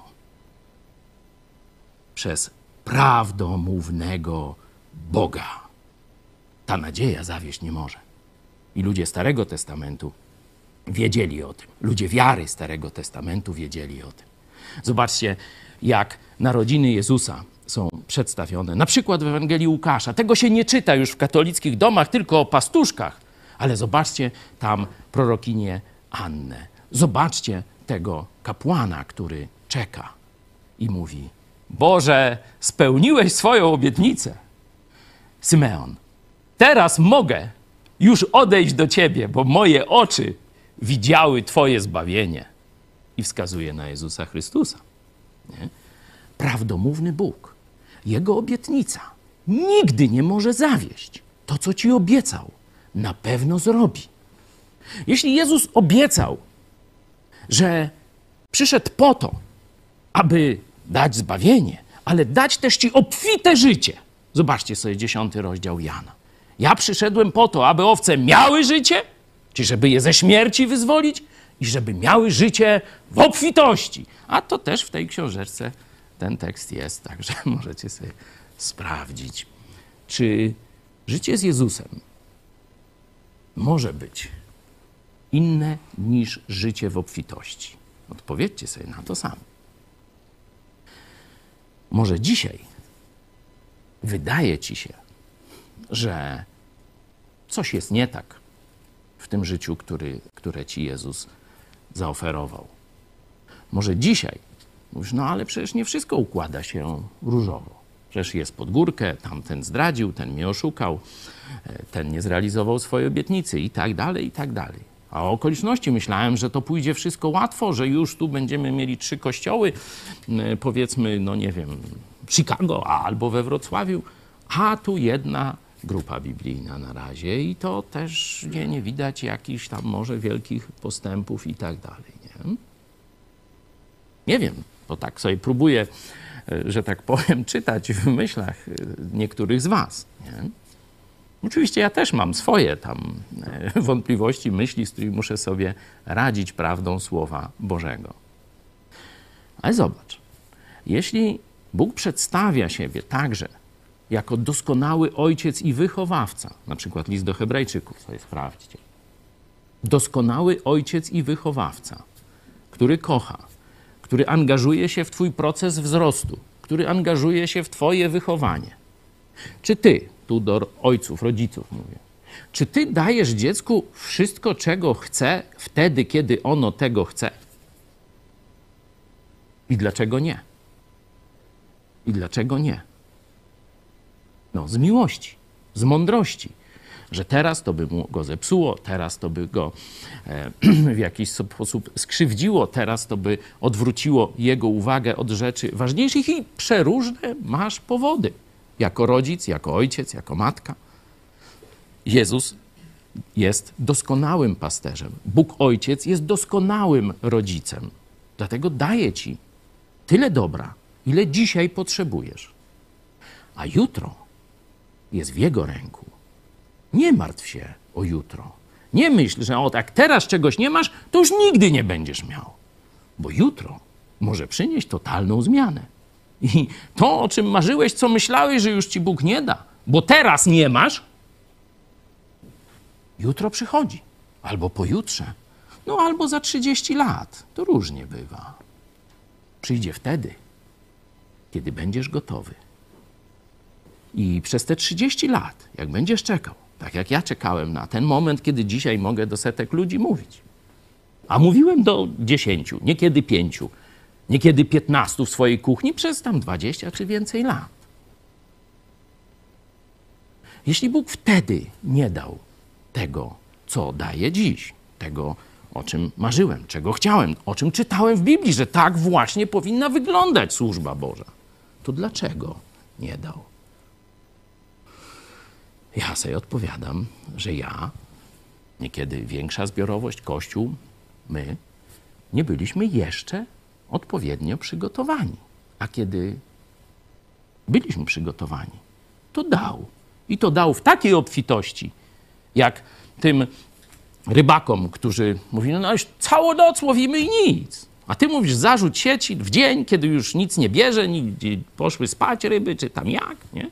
Przez prawdomównego Boga. Ta nadzieja zawieść nie może. I ludzie Starego Testamentu wiedzieli o tym. Ludzie wiary Starego Testamentu wiedzieli o tym. Zobaczcie, jak narodziny Jezusa są przedstawione. Na przykład w Ewangelii Łukasza. Tego się nie czyta już w katolickich domach, tylko o pastuszkach. Ale zobaczcie tam prorokinię Annę. Zobaczcie tego kapłana, który czeka i mówi: Boże, spełniłeś swoją obietnicę. Symeon, teraz mogę już odejść do Ciebie, bo moje oczy widziały Twoje zbawienie. I wskazuje na Jezusa Chrystusa. Nie? Prawdomówny Bóg, Jego obietnica nigdy nie może zawieść. To, co Ci obiecał, na pewno zrobi. Jeśli Jezus obiecał, że przyszedł po to, aby dać zbawienie, ale dać też Ci obfite życie. Zobaczcie sobie dziesiąty rozdział Jana. Ja przyszedłem po to, aby owce miały życie, czyli żeby je ze śmierci wyzwolić i żeby miały życie w obfitości. A to też w tej książeczce ten tekst jest, także możecie sobie sprawdzić, czy życie z Jezusem może być inne niż życie w obfitości. Odpowiedzcie sobie na to sami. Może dzisiaj wydaje ci się, że coś jest nie tak w tym życiu, który, które ci Jezus zaoferował. Może dzisiaj mówisz, no ale przecież nie wszystko układa się różowo. Przecież jest pod górkę, tamten zdradził, ten mnie oszukał, ten nie zrealizował swojej obietnicy i tak dalej, i tak dalej. A o okoliczności myślałem, że to pójdzie wszystko łatwo, że już tu będziemy mieli trzy kościoły, powiedzmy, no nie wiem, w Chicago albo we Wrocławiu, a tu jedna grupa biblijna na razie i to też nie, nie widać jakichś tam może wielkich postępów i tak dalej. Nie? nie wiem, to tak sobie próbuję, że tak powiem, czytać w myślach niektórych z was. Nie? Oczywiście ja też mam swoje tam wątpliwości, myśli, z którymi muszę sobie radzić prawdą Słowa Bożego. Ale zobacz, jeśli Bóg przedstawia siebie także jako doskonały ojciec i wychowawca, na przykład list do Hebrajczyków, sobie sprawdźcie. Doskonały ojciec i wychowawca, który kocha, który angażuje się w twój proces wzrostu, który angażuje się w twoje wychowanie. Czy ty, tu do ojców, rodziców mówię, czy ty dajesz dziecku wszystko, czego chce, wtedy, kiedy ono tego chce? I dlaczego nie? I dlaczego nie? No, z miłości, z mądrości, że teraz to by mu go zepsuło, teraz to by go e, w jakiś sposób skrzywdziło, teraz to by odwróciło jego uwagę od rzeczy ważniejszych i przeróżne masz powody. Jako rodzic, jako ojciec, jako matka. Jezus jest doskonałym pasterzem. Bóg Ojciec jest doskonałym rodzicem. Dlatego daje ci tyle dobra, ile dzisiaj potrzebujesz. A jutro jest w Jego ręku. Nie martw się o jutro. Nie myśl, że o tak teraz czegoś nie masz, to już nigdy nie będziesz miał. Bo jutro może przynieść totalną zmianę. I to, o czym marzyłeś, co myślałeś, że już ci Bóg nie da, bo teraz nie masz, jutro przychodzi. Albo pojutrze. No albo za trzydzieści lat. To różnie bywa. Przyjdzie wtedy, kiedy będziesz gotowy. I przez te trzydzieści lat, jak będziesz czekał, tak jak ja czekałem na ten moment, kiedy dzisiaj mogę do setek ludzi mówić. A mówiłem do dziesięciu, niekiedy pięciu, niekiedy piętnastu w swojej kuchni przez tam dwadzieścia czy więcej lat. Jeśli Bóg wtedy nie dał tego, co daje dziś, tego, o czym marzyłem, czego chciałem, o czym czytałem w Biblii, że tak właśnie powinna wyglądać służba Boża, to dlaczego nie dał? Ja sobie odpowiadam, że ja, niekiedy większa zbiorowość, Kościół, my nie byliśmy jeszcze odpowiednio przygotowani. A kiedy byliśmy przygotowani, to dał. I to dał w takiej obfitości, jak tym rybakom, którzy mówili, no już całą noc łowimy i nic. A ty mówisz, zarzuć sieci w dzień, kiedy już nic nie bierze, nigdzie poszły spać ryby, czy tam jak, nie?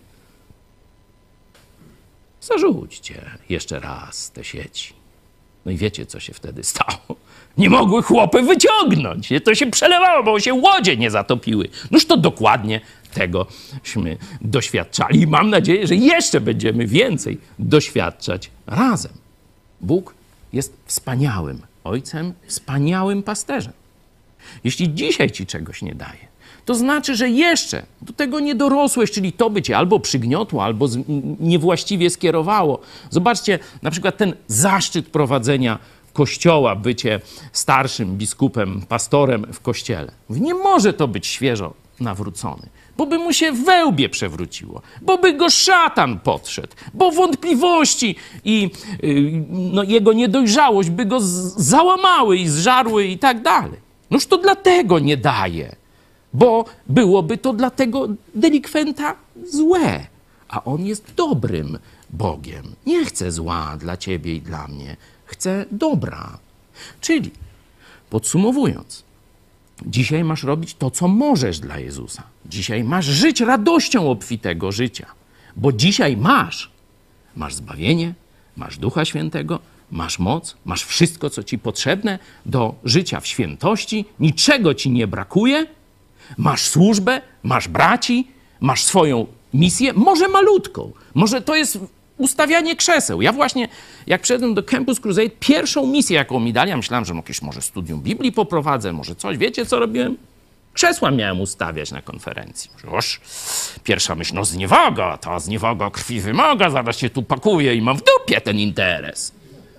Zarzućcie jeszcze raz te sieci. No i wiecie, co się wtedy stało? Nie mogły chłopy wyciągnąć. To się przelewało, bo się łodzie nie zatopiły. Noż to dokładnie tegośmy doświadczali. I mam nadzieję, że jeszcze będziemy więcej doświadczać razem. Bóg jest wspaniałym Ojcem, wspaniałym pasterzem. Jeśli dzisiaj ci czegoś nie daje, to znaczy, że jeszcze do tego nie dorosłeś, czyli to by cię albo przygniotło, albo z, niewłaściwie skierowało. Zobaczcie, na przykład ten zaszczyt prowadzenia kościoła, bycie starszym biskupem, pastorem w kościele. Nie może to być świeżo nawrócony, bo by mu się we łbie przewróciło, bo by go szatan podszedł, bo wątpliwości i yy, no, jego niedojrzałość by go z- załamały i zżarły i tak dalej. Noż to dlatego nie daje, bo byłoby to dla tego delikwenta złe, a on jest dobrym Bogiem. Nie chce zła dla ciebie i dla mnie, chce dobra. Czyli podsumowując, dzisiaj masz robić to, co możesz dla Jezusa. Dzisiaj masz żyć radością obfitego życia, bo dzisiaj masz. Masz zbawienie, masz Ducha Świętego, masz moc, masz wszystko, co ci potrzebne do życia w świętości, niczego ci nie brakuje, masz służbę, masz braci, masz swoją misję, może malutką, może to jest ustawianie krzeseł. Ja właśnie, jak przyszedłem do Campus Crusade, pierwszą misję, jaką mi dali, ja myślałem, że jakieś może studium Biblii poprowadzę, może coś. Wiecie, co robiłem? Krzesła miałem ustawiać na konferencji. Oż, pierwsza myśl, no zniewaga, ta zniewaga krwi wymaga, zaraz się tu pakuje i mam w dupie ten interes.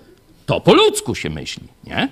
To po ludzku się myśli, nie?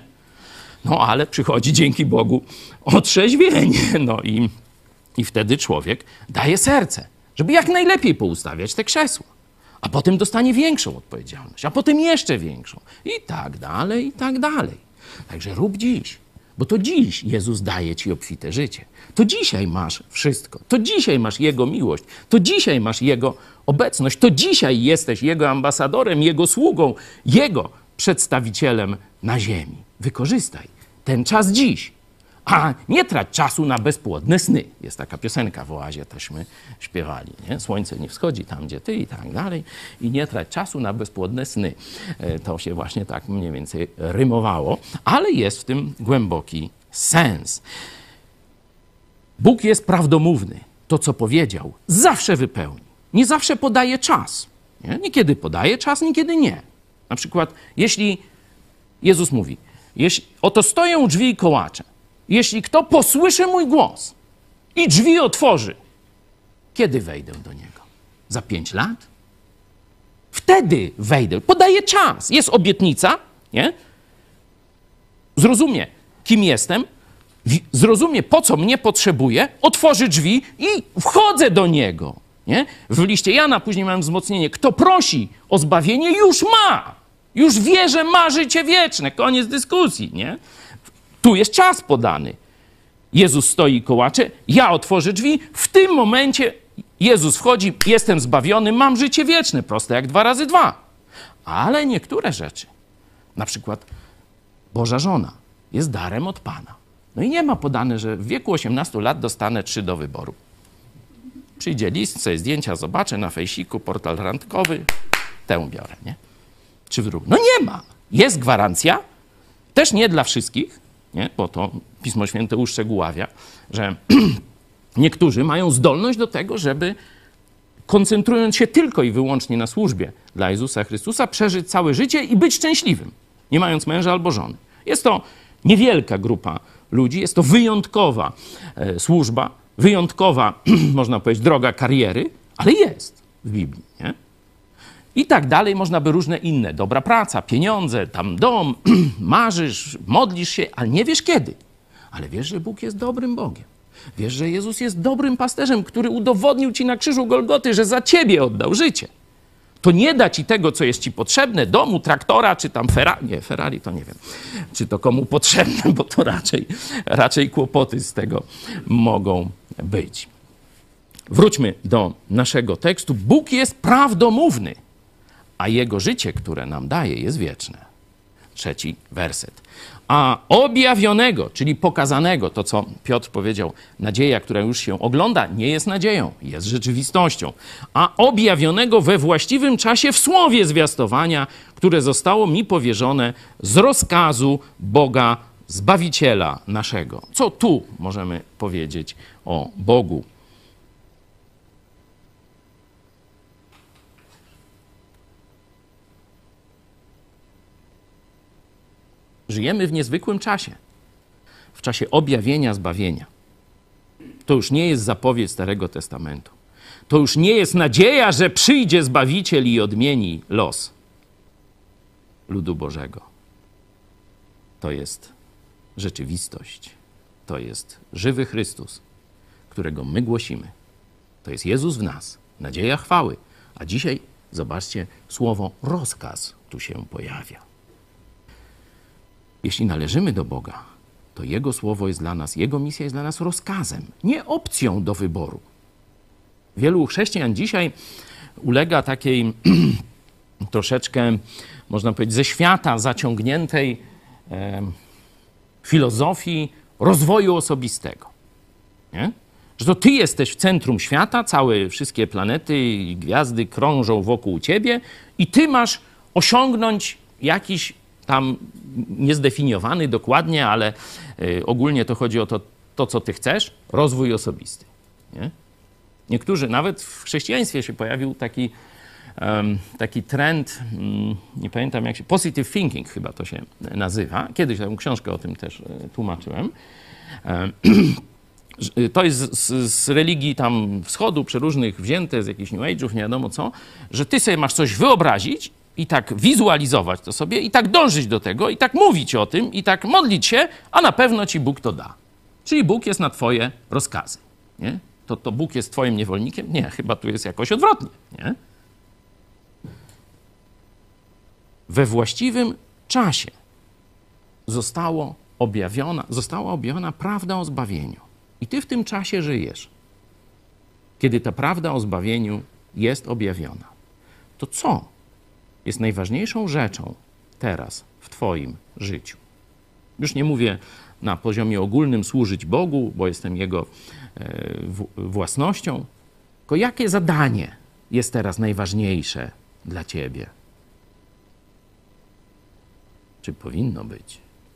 No ale przychodzi dzięki Bogu otrzeźwienie, no i, i wtedy człowiek daje serce, żeby jak najlepiej poustawiać te krzesła. A potem dostanie większą odpowiedzialność, a potem jeszcze większą. I tak dalej, i tak dalej. Także rób dziś, bo to dziś Jezus daje ci obfite życie. To dzisiaj masz wszystko. To dzisiaj masz Jego miłość. To dzisiaj masz Jego obecność. To dzisiaj jesteś Jego ambasadorem, Jego sługą, Jego przedstawicielem na ziemi. Wykorzystaj ten czas dziś. A nie trać czasu na bezpłodne sny. Jest taka piosenka w oazie, teżśmy śpiewali. Nie? Słońce nie wschodzi tam, gdzie ty i tak dalej. I nie trać czasu na bezpłodne sny. To się właśnie tak mniej więcej rymowało, ale jest w tym głęboki sens. Bóg jest prawdomówny. To, co powiedział, zawsze wypełni. Nie zawsze podaje czas. Nie? Niekiedy podaje czas, niekiedy nie. Na przykład, jeśli Jezus mówi, jeśli, oto stoją drzwi i kołacze. Jeśli kto posłyszy mój głos i drzwi otworzy, kiedy wejdę do niego? Za pięć lat? Wtedy wejdę. Podaję czas. Jest obietnica, nie? Zrozumie, kim jestem, zrozumie, po co mnie potrzebuje, otworzy drzwi i wchodzę do niego. Nie? W liście Jana później mam wzmocnienie. Kto prosi o zbawienie, już ma. Już wie, że ma życie wieczne. Koniec dyskusji, nie? Tu jest czas podany. Jezus stoi i kołacze, ja otworzę drzwi, w tym momencie Jezus wchodzi, jestem zbawiony, mam życie wieczne, proste jak dwa razy dwa. Ale niektóre rzeczy, na przykład Boża żona, jest darem od Pana. No i nie ma podane, że w wieku osiemnastu lat dostanę trzy do wyboru. Przyjdzie list, sobie zdjęcia zobaczę na fejsiku, portal randkowy, tę biorę, nie? Czy w drugą? No nie ma. Jest gwarancja, też nie dla wszystkich, nie? Bo to Pismo Święte uszczegóławia, że niektórzy mają zdolność do tego, żeby koncentrując się tylko i wyłącznie na służbie dla Jezusa Chrystusa, przeżyć całe życie i być szczęśliwym, nie mając męża albo żony. Jest to niewielka grupa ludzi, jest to wyjątkowa e, służba, wyjątkowa, można powiedzieć, droga kariery, ale jest w Biblii, nie? I tak dalej, można by różne inne. Dobra praca, pieniądze, tam dom, marzysz, modlisz się, ale nie wiesz kiedy. Ale wiesz, że Bóg jest dobrym Bogiem. Wiesz, że Jezus jest dobrym pasterzem, który udowodnił ci na krzyżu Golgoty, że za ciebie oddał życie. To nie da ci tego, co jest ci potrzebne, domu, traktora, czy tam Ferrari. Nie, Ferrari to nie wiem, czy to komu potrzebne, bo to raczej, raczej kłopoty z tego mogą być. Wróćmy do naszego tekstu. Bóg jest prawdomówny, a Jego życie, które nam daje, jest wieczne. Trzeci werset. A objawionego, czyli pokazanego, to co Piotr powiedział, nadzieja, która już się ogląda, nie jest nadzieją, jest rzeczywistością. A objawionego we właściwym czasie w słowie zwiastowania, które zostało mi powierzone z rozkazu Boga Zbawiciela naszego. Co tu możemy powiedzieć o Bogu? Żyjemy w niezwykłym czasie, w czasie objawienia zbawienia. To już nie jest zapowiedź Starego Testamentu. To już nie jest nadzieja, że przyjdzie Zbawiciel i odmieni los ludu Bożego. To jest rzeczywistość. To jest żywy Chrystus, którego my głosimy. To jest Jezus w nas, nadzieja chwały. A dzisiaj, zobaczcie, słowo rozkaz tu się pojawia. Jeśli należymy do Boga, to Jego słowo jest dla nas, Jego misja jest dla nas rozkazem, nie opcją do wyboru. Wielu chrześcijan dzisiaj ulega takiej troszeczkę, można powiedzieć, ze świata zaciągniętej e, filozofii rozwoju osobistego. Nie? Że to ty jesteś w centrum świata, całe wszystkie planety i gwiazdy krążą wokół ciebie i ty masz osiągnąć jakiś tam niezdefiniowany dokładnie, ale y, ogólnie to chodzi o to, to, co ty chcesz, rozwój osobisty. Nie? Niektórzy, nawet w chrześcijaństwie się pojawił taki, um, taki trend, um, nie pamiętam jak się, positive thinking chyba to się nazywa. Kiedyś taką książkę o tym też y, tłumaczyłem. Um, to jest z, z religii tam wschodu, przeróżnych wzięte, z jakichś New Age'ów, nie wiadomo co, że ty sobie masz coś wyobrazić i tak wizualizować to sobie i tak dążyć do tego i tak mówić o tym i tak modlić się, a na pewno ci Bóg to da. Czyli Bóg jest na twoje rozkazy, nie? To, to Bóg jest twoim niewolnikiem? Nie, chyba tu jest jakoś odwrotnie, nie? We właściwym czasie zostało objawiona, została objawiona prawda o zbawieniu. I ty w tym czasie żyjesz. Kiedy ta prawda o zbawieniu jest objawiona, to co jest najważniejszą rzeczą teraz w twoim życiu? Już nie mówię na poziomie ogólnym służyć Bogu, bo jestem Jego e, w, własnością, tylko jakie zadanie jest teraz najważniejsze dla ciebie? Czy powinno być?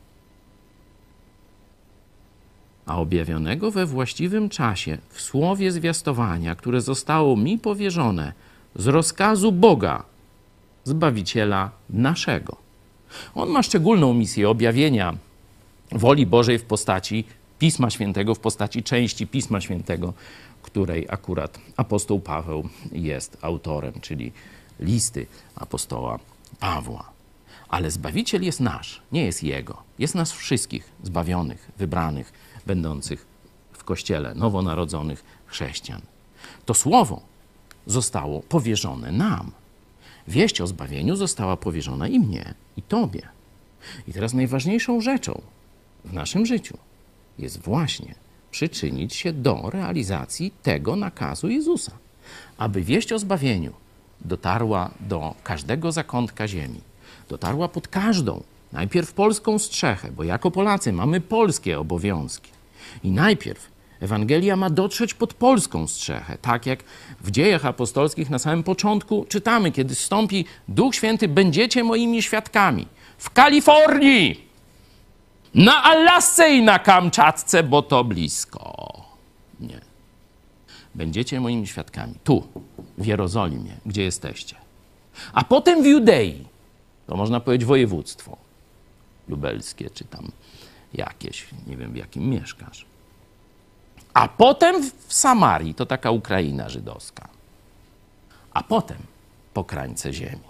A objawionego we właściwym czasie w słowie zwiastowania, które zostało mi powierzone z rozkazu Boga, Zbawiciela naszego. On ma szczególną misję objawienia woli Bożej w postaci Pisma Świętego, w postaci części Pisma Świętego, której akurat apostoł Paweł jest autorem, czyli listy apostoła Pawła. Ale Zbawiciel jest nasz, nie jest Jego. Jest nas wszystkich zbawionych, wybranych, będących w Kościele, nowonarodzonych chrześcijan. To słowo zostało powierzone nam. Wieść o zbawieniu została powierzona i mnie, i tobie. I teraz najważniejszą rzeczą w naszym życiu jest właśnie przyczynić się do realizacji tego nakazu Jezusa. Aby wieść o zbawieniu dotarła do każdego zakątka ziemi, dotarła pod każdą, najpierw polską strzechę, bo jako Polacy mamy polskie obowiązki. I najpierw Ewangelia ma dotrzeć pod polską strzechę, tak jak w Dziejach Apostolskich na samym początku czytamy, kiedy zstąpi Duch Święty, będziecie moimi świadkami w Kalifornii, na Alasce i na Kamczatce, bo to blisko. Nie. Będziecie moimi świadkami tu, w Jerozolimie, gdzie jesteście. A potem w Judei, to można powiedzieć województwo lubelskie, czy tam jakieś, nie wiem w jakim mieszkasz. A potem w Samarii, to taka Ukraina żydowska. A potem po krańce ziemi.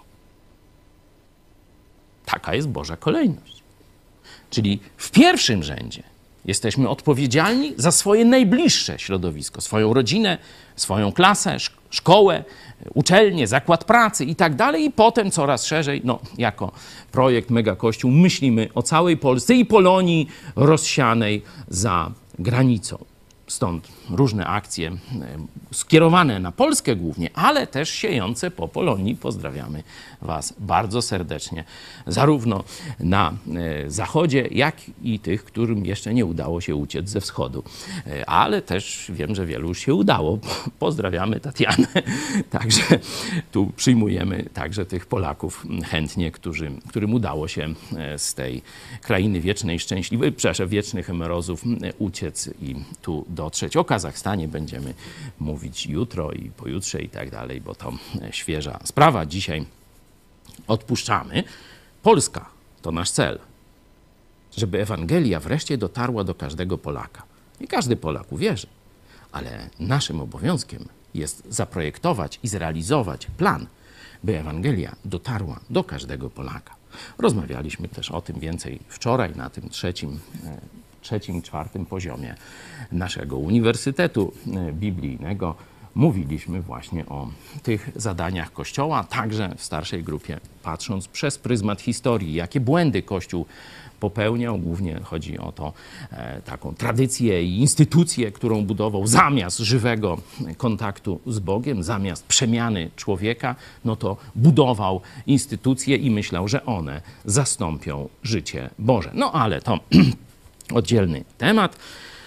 Taka jest Boża kolejność. Czyli w pierwszym rzędzie jesteśmy odpowiedzialni za swoje najbliższe środowisko, swoją rodzinę, swoją klasę, szkołę, uczelnię, zakład pracy i tak dalej. I potem coraz szerzej, no jako projekt Mega Kościół, myślimy o całej Polsce i Polonii rozsianej za granicą. Stąd różne akcje skierowane na Polskę głównie, ale też siejące po Polonii. Pozdrawiamy was bardzo serdecznie, zarówno na zachodzie, jak i tych, którym jeszcze nie udało się uciec ze wschodu. Ale też wiem, że wielu już się udało. Pozdrawiamy Tatianę. Także tu przyjmujemy także tych Polaków chętnie, którzy, którym udało się z tej krainy wiecznej, szczęśliwej, przepraszam, wiecznych emerozów uciec i tu dotrzeć. O Kazachstanie będziemy mówić jutro i pojutrze i tak dalej, bo to świeża sprawa. Dzisiaj odpuszczamy. Polska to nasz cel, żeby Ewangelia wreszcie dotarła do każdego Polaka. Nie każdy Polak uwierzy, Ale naszym obowiązkiem jest zaprojektować i zrealizować plan, by Ewangelia dotarła do każdego Polaka. Rozmawialiśmy też o tym więcej wczoraj na tym trzecim, trzecim, czwartym poziomie naszego Uniwersytetu Biblijnego. Mówiliśmy właśnie o tych zadaniach Kościoła, także w starszej grupie, patrząc przez pryzmat historii, jakie błędy Kościół popełniał. Głównie chodzi o to, e, taką tradycję i instytucję, którą budował zamiast żywego kontaktu z Bogiem, zamiast przemiany człowieka, no to budował instytucje i myślał, że one zastąpią życie Boże. No ale to oddzielny temat.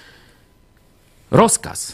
Rozkaz.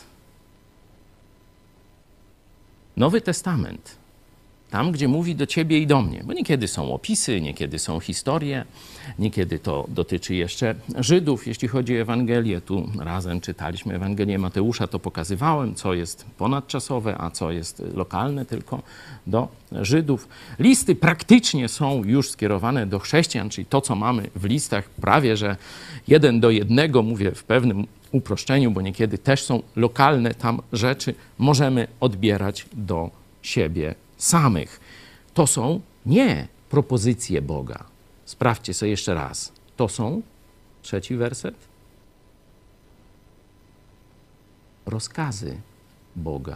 Nowy Testament, tam gdzie mówi do ciebie i do mnie, bo niekiedy są opisy, niekiedy są historie, niekiedy to dotyczy jeszcze Żydów, jeśli chodzi o Ewangelię. Tu razem czytaliśmy Ewangelię Mateusza, to pokazywałem, co jest ponadczasowe, a co jest lokalne tylko do Żydów. Listy praktycznie są już skierowane do chrześcijan, czyli to, co mamy w listach, prawie że jeden do jednego, mówię w pewnym uproszczeniu, bo niekiedy też są lokalne tam rzeczy, możemy odbierać do siebie samych. To są nie propozycje Boga. Sprawdźcie sobie jeszcze raz. To są, trzeci werset, rozkazy Boga.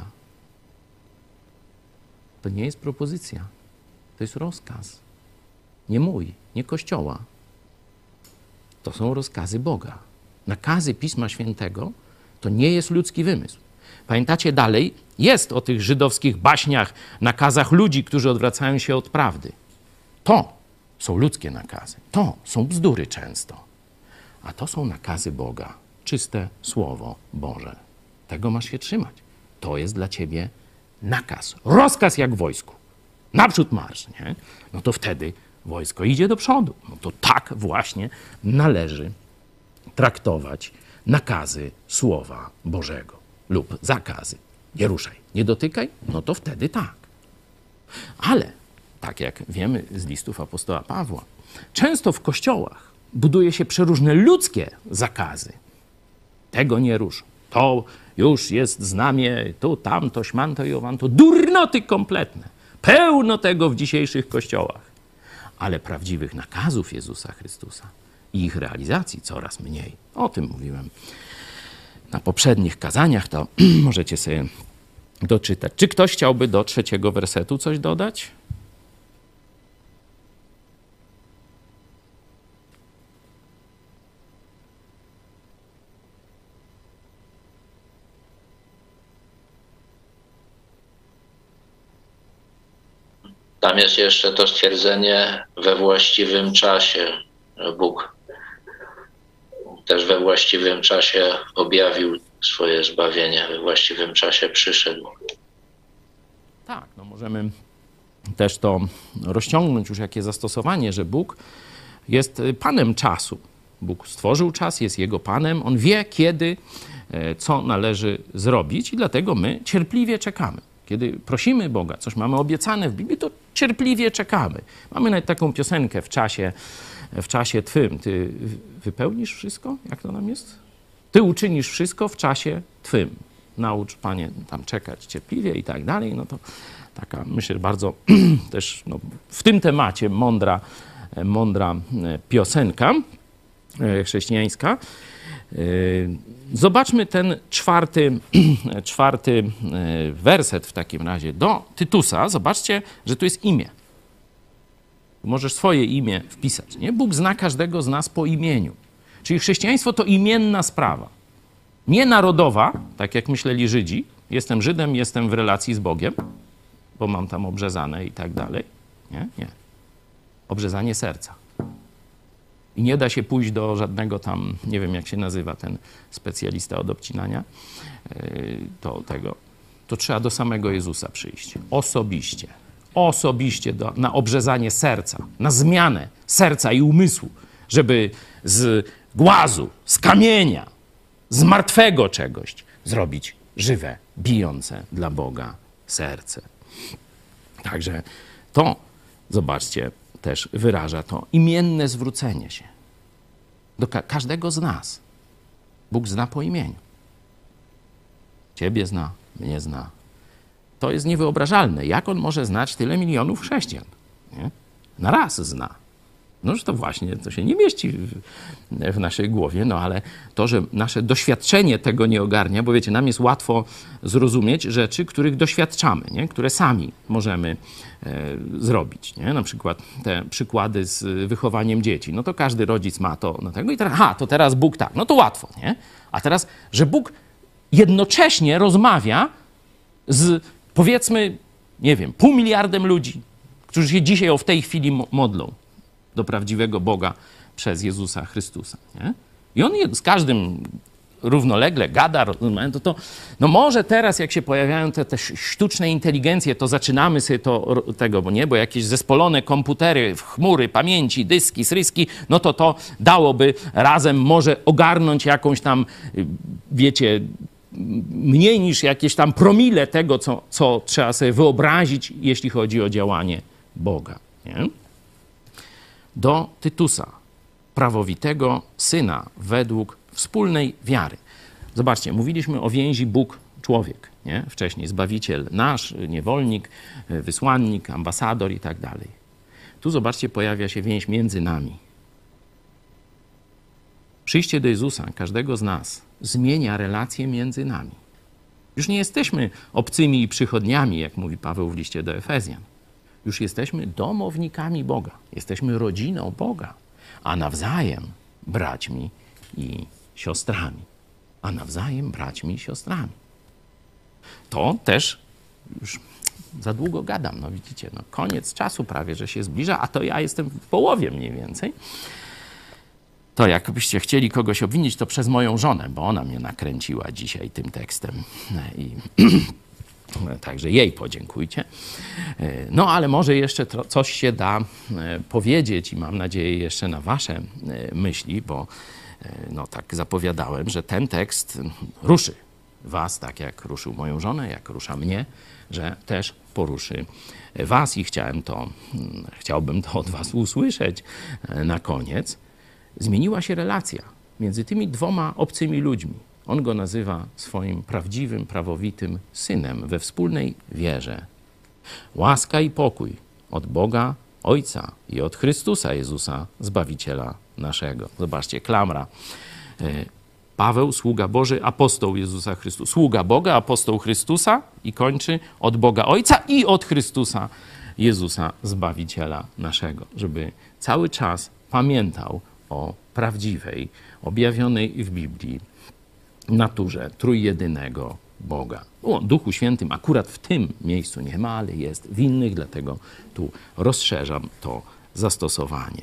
To nie jest propozycja. To jest rozkaz. Nie mój, nie Kościoła. To są rozkazy Boga. Nakazy Pisma Świętego to nie jest ludzki wymysł. Pamiętacie dalej? Jest o tych żydowskich baśniach, nakazach ludzi, którzy odwracają się od prawdy. To są ludzkie nakazy. To są bzdury często. A to są nakazy Boga. Czyste Słowo Boże. Tego masz się trzymać. To jest dla ciebie nakaz. Rozkaz jak w wojsku. Naprzód marsz, nie? No to wtedy wojsko idzie do przodu. No to tak właśnie należy traktować nakazy Słowa Bożego lub zakazy. Nie ruszaj, nie dotykaj, no to wtedy tak. Ale, tak jak wiemy z listów apostoła Pawła, często w kościołach buduje się przeróżne ludzkie zakazy. Tego nie rusz, to już jest znamie, tu, tamto, śmanto i owanto. Durnoty kompletne. Pełno tego w dzisiejszych kościołach. Ale prawdziwych nakazów Jezusa Chrystusa i ich realizacji coraz mniej. O tym mówiłem na poprzednich kazaniach, to możecie sobie doczytać. Czy ktoś chciałby do trzeciego wersetu coś dodać? Tam jest jeszcze to stwierdzenie we właściwym czasie. Bóg też we właściwym czasie objawił swoje zbawienie, we właściwym czasie przyszedł. Tak, no możemy też to rozciągnąć już jakie zastosowanie, że Bóg jest Panem czasu. Bóg stworzył czas, jest Jego Panem. On wie, kiedy, co należy zrobić i dlatego my cierpliwie czekamy. Kiedy prosimy Boga, coś mamy obiecane w Biblii, to cierpliwie czekamy. Mamy nawet taką piosenkę w czasie, w czasie Twym. Ty wypełnisz wszystko? Jak to nam jest? Ty uczynisz wszystko w czasie Twym. Naucz, Panie, tam czekać cierpliwie i tak dalej. No to taka, myślę, bardzo też no, w tym temacie mądra, mądra piosenka chrześcijańska. Zobaczmy ten czwarty, czwarty werset w takim razie do Tytusa. Zobaczcie, że tu jest imię. Możesz swoje imię wpisać, nie? Bóg zna każdego z nas po imieniu. Czyli chrześcijaństwo to imienna sprawa. Nie narodowa, tak jak myśleli Żydzi. Jestem Żydem, jestem w relacji z Bogiem, bo mam tam obrzezane i tak dalej. Nie? Nie. Obrzezanie serca. I nie da się pójść do żadnego tam, nie wiem jak się nazywa ten specjalista od obcinania, to tego. To trzeba do samego Jezusa przyjść. Osobiście. Osobiście do, na obrzezanie serca, na zmianę serca i umysłu, żeby z głazu, z kamienia, z martwego czegoś zrobić żywe, bijące dla Boga serce. Także to, zobaczcie, też wyraża to imienne zwrócenie się do ka- każdego z nas. Bóg zna po imieniu. ciebie zna, mnie zna. To jest niewyobrażalne. Jak on może znać tyle milionów chrześcijan? Nie? Na raz zna. Noż to właśnie, to się nie mieści w, w naszej głowie, no ale to, że nasze doświadczenie tego nie ogarnia, bo wiecie, nam jest łatwo zrozumieć rzeczy, których doświadczamy, nie? Które sami możemy e, zrobić. Nie? Na przykład te przykłady z wychowaniem dzieci. No to każdy rodzic ma to na tego i teraz, aha, to teraz Bóg tak, no to łatwo, nie? A teraz, że Bóg jednocześnie rozmawia z, powiedzmy, nie wiem, pół miliardem ludzi, którzy się dzisiaj o w tej chwili modlą do prawdziwego Boga przez Jezusa Chrystusa. Nie? I on z każdym równolegle gada, to, to, no może teraz, jak się pojawiają te, te sztuczne inteligencje, to zaczynamy sobie to, tego, bo nie, bo jakieś zespolone komputery, chmury, pamięci, dyski, sryski, no to to dałoby razem może ogarnąć jakąś tam, wiecie, mniej niż jakieś tam promile tego, co, co trzeba sobie wyobrazić, jeśli chodzi o działanie Boga. Nie? Do Tytusa, prawowitego syna według wspólnej wiary. Zobaczcie, mówiliśmy o więzi Bóg-człowiek, nie? Wcześniej Zbawiciel nasz, niewolnik, wysłannik, ambasador i tak dalej. Tu zobaczcie, pojawia się więź między nami. Przyjście do Jezusa każdego z nas zmienia relacje między nami. Już nie jesteśmy obcymi i przychodniami, jak mówi Paweł w liście do Efezjan. Już jesteśmy domownikami Boga. Jesteśmy rodziną Boga, a nawzajem braćmi i siostrami. A nawzajem braćmi i siostrami. To też już za długo gadam, no widzicie, no koniec czasu prawie, że się zbliża, a to ja jestem w połowie mniej więcej. To jakbyście chcieli kogoś obwinić, to przez moją żonę, bo ona mnie nakręciła dzisiaj tym tekstem. I także jej podziękujcie. No ale może jeszcze coś się da powiedzieć i mam nadzieję jeszcze na wasze myśli, bo no tak zapowiadałem, że ten tekst ruszy was, tak jak ruszył moją żonę, jak rusza mnie, że też poruszy was i chciałem to, chciałbym to od was usłyszeć na koniec. Zmieniła się relacja między tymi dwoma obcymi ludźmi. On go nazywa swoim prawdziwym, prawowitym synem we wspólnej wierze. Łaska i pokój od Boga Ojca i od Chrystusa Jezusa, Zbawiciela naszego. Zobaczcie, klamra. Paweł, sługa Boży, apostoł Jezusa Chrystusa. Sługa Boga, apostoł Chrystusa i kończy od Boga Ojca i od Chrystusa Jezusa, Zbawiciela naszego. Żeby cały czas pamiętał o prawdziwej, objawionej w Biblii naturze trójjedynego Boga. O Duchu Świętym akurat w tym miejscu nie ma, ale jest w innych, dlatego tu rozszerzam to zastosowanie.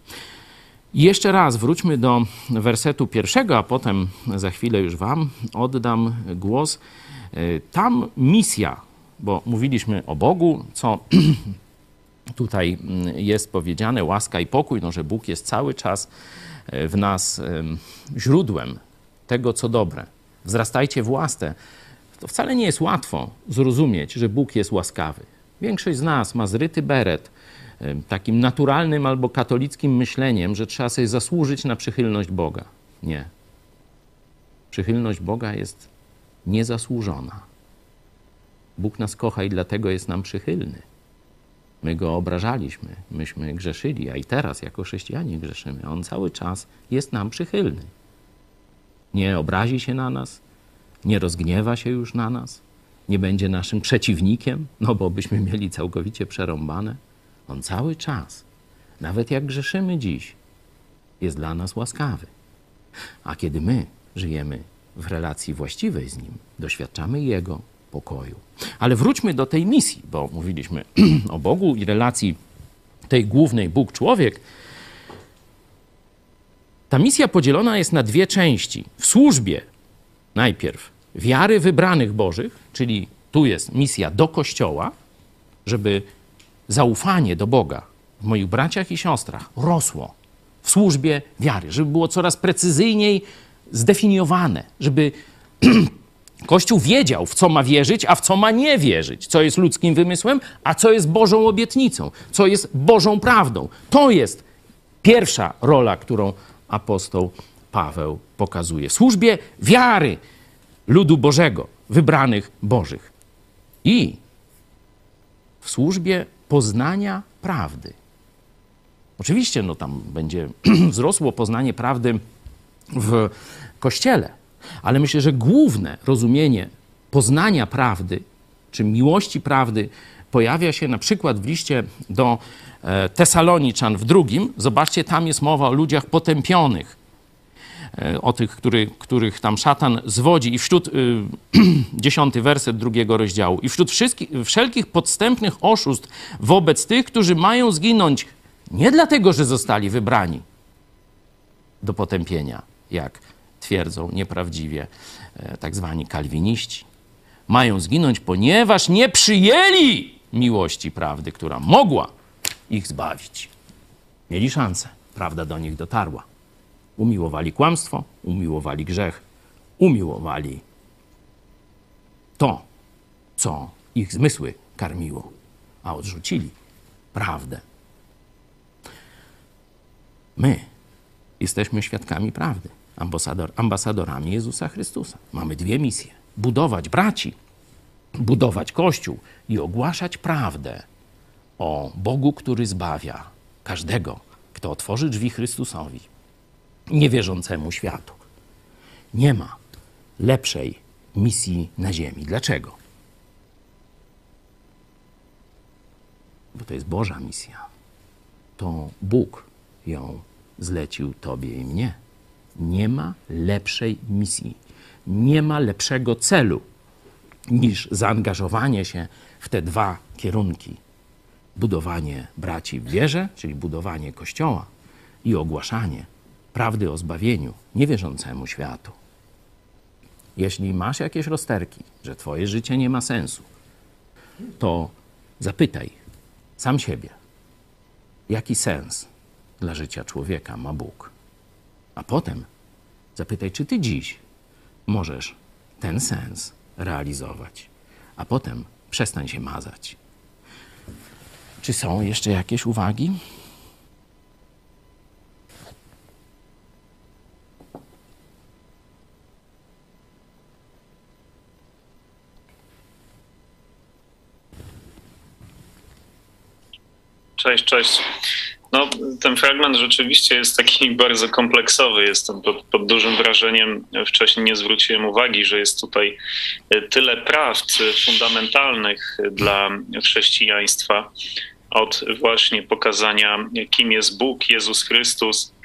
I jeszcze raz wróćmy do wersetu pierwszego, a potem za chwilę już wam oddam głos. Tam misja, bo mówiliśmy o Bogu, co tutaj jest powiedziane, łaska i pokój, no, że Bóg jest cały czas w nas źródłem tego, co dobre. Wzrastajcie w łasce. To wcale nie jest łatwo zrozumieć, że Bóg jest łaskawy. Większość z nas ma zryty beret takim naturalnym albo katolickim myśleniem, że trzeba sobie zasłużyć na przychylność Boga. Nie. Przychylność Boga jest niezasłużona. Bóg nas kocha i dlatego jest nam przychylny. My Go obrażaliśmy, myśmy grzeszyli, a i teraz jako chrześcijanie grzeszymy. On cały czas jest nam przychylny. Nie obrazi się na nas, nie rozgniewa się już na nas, nie będzie naszym przeciwnikiem, no bo byśmy mieli całkowicie przerąbane. On cały czas, nawet jak grzeszymy dziś, jest dla nas łaskawy. A kiedy my żyjemy w relacji właściwej z Nim, doświadczamy Jego pokoju. Ale wróćmy do tej misji, bo mówiliśmy o Bogu i relacji tej głównej Bóg-człowiek. Ta misja podzielona jest na dwie części. W służbie najpierw wiary wybranych Bożych, czyli tu jest misja do Kościoła, żeby zaufanie do Boga w moich braciach i siostrach rosło w służbie wiary, żeby było coraz precyzyjniej zdefiniowane, żeby Kościół wiedział, w co ma wierzyć, a w co ma nie wierzyć, co jest ludzkim wymysłem, a co jest Bożą obietnicą, co jest Bożą prawdą. To jest pierwsza rola, którą apostoł Paweł pokazuje. W służbie wiary ludu Bożego. wybranych Bożych i w służbie poznania prawdy. Oczywiście no, tam będzie wzrosło poznanie prawdy w Kościele, ale myślę, że główne rozumienie poznania prawdy, czy miłości prawdy pojawia się na przykład w liście do Tesaloniczan w drugim. Zobaczcie, tam jest mowa o ludziach potępionych, o tych, który, których tam szatan zwodzi. I wśród, y, dziesiąty werset drugiego rozdziału, i wśród wszelkich podstępnych oszustw wobec tych, którzy mają zginąć nie dlatego, że zostali wybrani do potępienia, jak twierdzą nieprawdziwie e, tak zwani kalwiniści. Mają zginąć, ponieważ nie przyjęli miłości prawdy, która mogła ich zbawić. Mieli szansę, prawda do nich dotarła. Umiłowali kłamstwo, umiłowali grzech, umiłowali to, co ich zmysły karmiło, a odrzucili prawdę. My jesteśmy świadkami prawdy, ambasador, ambasadorami Jezusa Chrystusa. Mamy dwie misje. Budować braci, budować Kościół i ogłaszać prawdę o Bogu, który zbawia każdego, kto otworzy drzwi Chrystusowi, niewierzącemu światu. Nie ma lepszej misji na ziemi. Dlaczego? Bo to jest Boża misja. To Bóg ją zlecił tobie i mnie. Nie ma lepszej misji. Nie ma lepszego celu niż zaangażowanie się w te dwa kierunki. Budowanie braci w wierze, czyli budowanie Kościoła i ogłaszanie prawdy o zbawieniu niewierzącemu światu. Jeśli masz jakieś rozterki, że twoje życie nie ma sensu, to zapytaj sam siebie, jaki sens dla życia człowieka ma Bóg. A potem zapytaj, czy ty dziś możesz ten sens realizować. A potem przestań się mazać. Czy są jeszcze jakieś uwagi? Cześć, cześć. No, ten fragment rzeczywiście jest taki bardzo kompleksowy. Jestem pod, pod dużym wrażeniem. Wcześniej nie zwróciłem uwagi, że jest tutaj tyle prawd fundamentalnych dla chrześcijaństwa. Od właśnie pokazania, kim jest Bóg, Jezus Chrystus.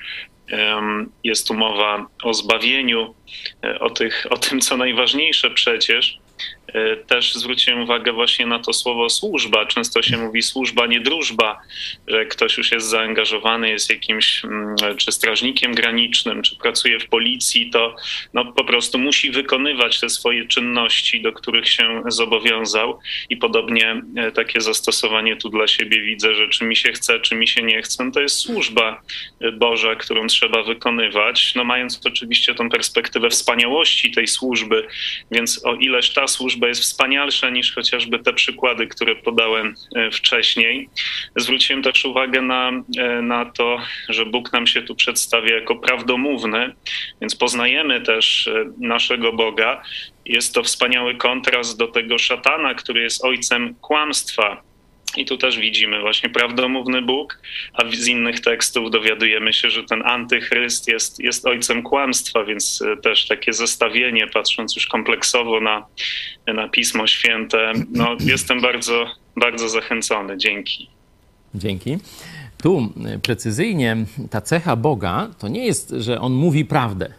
Jest tu mowa o zbawieniu, o, tych, o tym, co najważniejsze przecież. Też zwróciłem uwagę właśnie na to słowo służba. Często się mówi służba, nie drużba, że ktoś już jest zaangażowany, jest jakimś czy strażnikiem granicznym, czy pracuje w policji, to no, po prostu musi wykonywać te swoje czynności, do których się zobowiązał. I podobnie takie zastosowanie tu dla siebie widzę, że czy mi się chce, czy mi się nie chce, no to jest służba Boża, którą trzeba wykonywać, no mając oczywiście tą perspektywę wspaniałości tej służby, więc o ileż ta służba jest wspanialsza niż chociażby te przykłady, które podałem wcześniej. Zwróciłem też uwagę na, na to, że Bóg nam się tu przedstawia jako prawdomówny, więc poznajemy też naszego Boga. Jest to wspaniały kontrast do tego szatana, który jest ojcem kłamstwa. I tu też widzimy właśnie prawdomówny Bóg, a z innych tekstów dowiadujemy się, że ten antychryst jest, jest ojcem kłamstwa, więc też takie zestawienie, patrząc już kompleksowo na, na Pismo Święte, no jestem bardzo, bardzo zachęcony. Dzięki. Dzięki. Tu precyzyjnie ta cecha Boga to nie jest, że On mówi prawdę,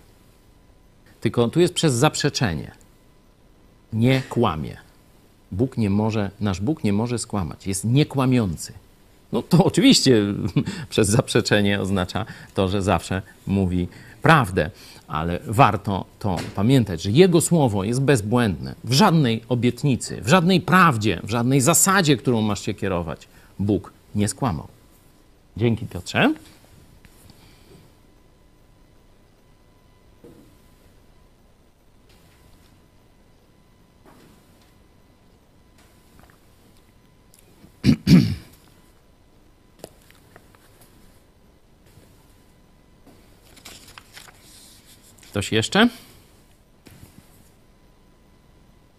tylko tu jest przez zaprzeczenie. Nie kłamie. Bóg nie może, nasz Bóg nie może skłamać. Jest niekłamiący. No to oczywiście przez zaprzeczenie oznacza to, że zawsze mówi prawdę, ale warto to pamiętać, że Jego słowo jest bezbłędne. W żadnej obietnicy, w żadnej prawdzie, w żadnej zasadzie, którą masz się kierować, Bóg nie skłamał. Dzięki, Piotrze. Ktoś jeszcze?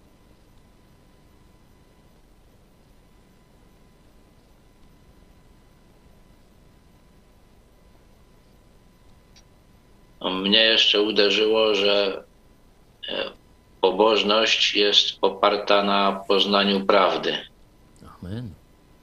no, mnie jeszcze uderzyło, że pobożność jest oparta na poznaniu prawdy. Amen.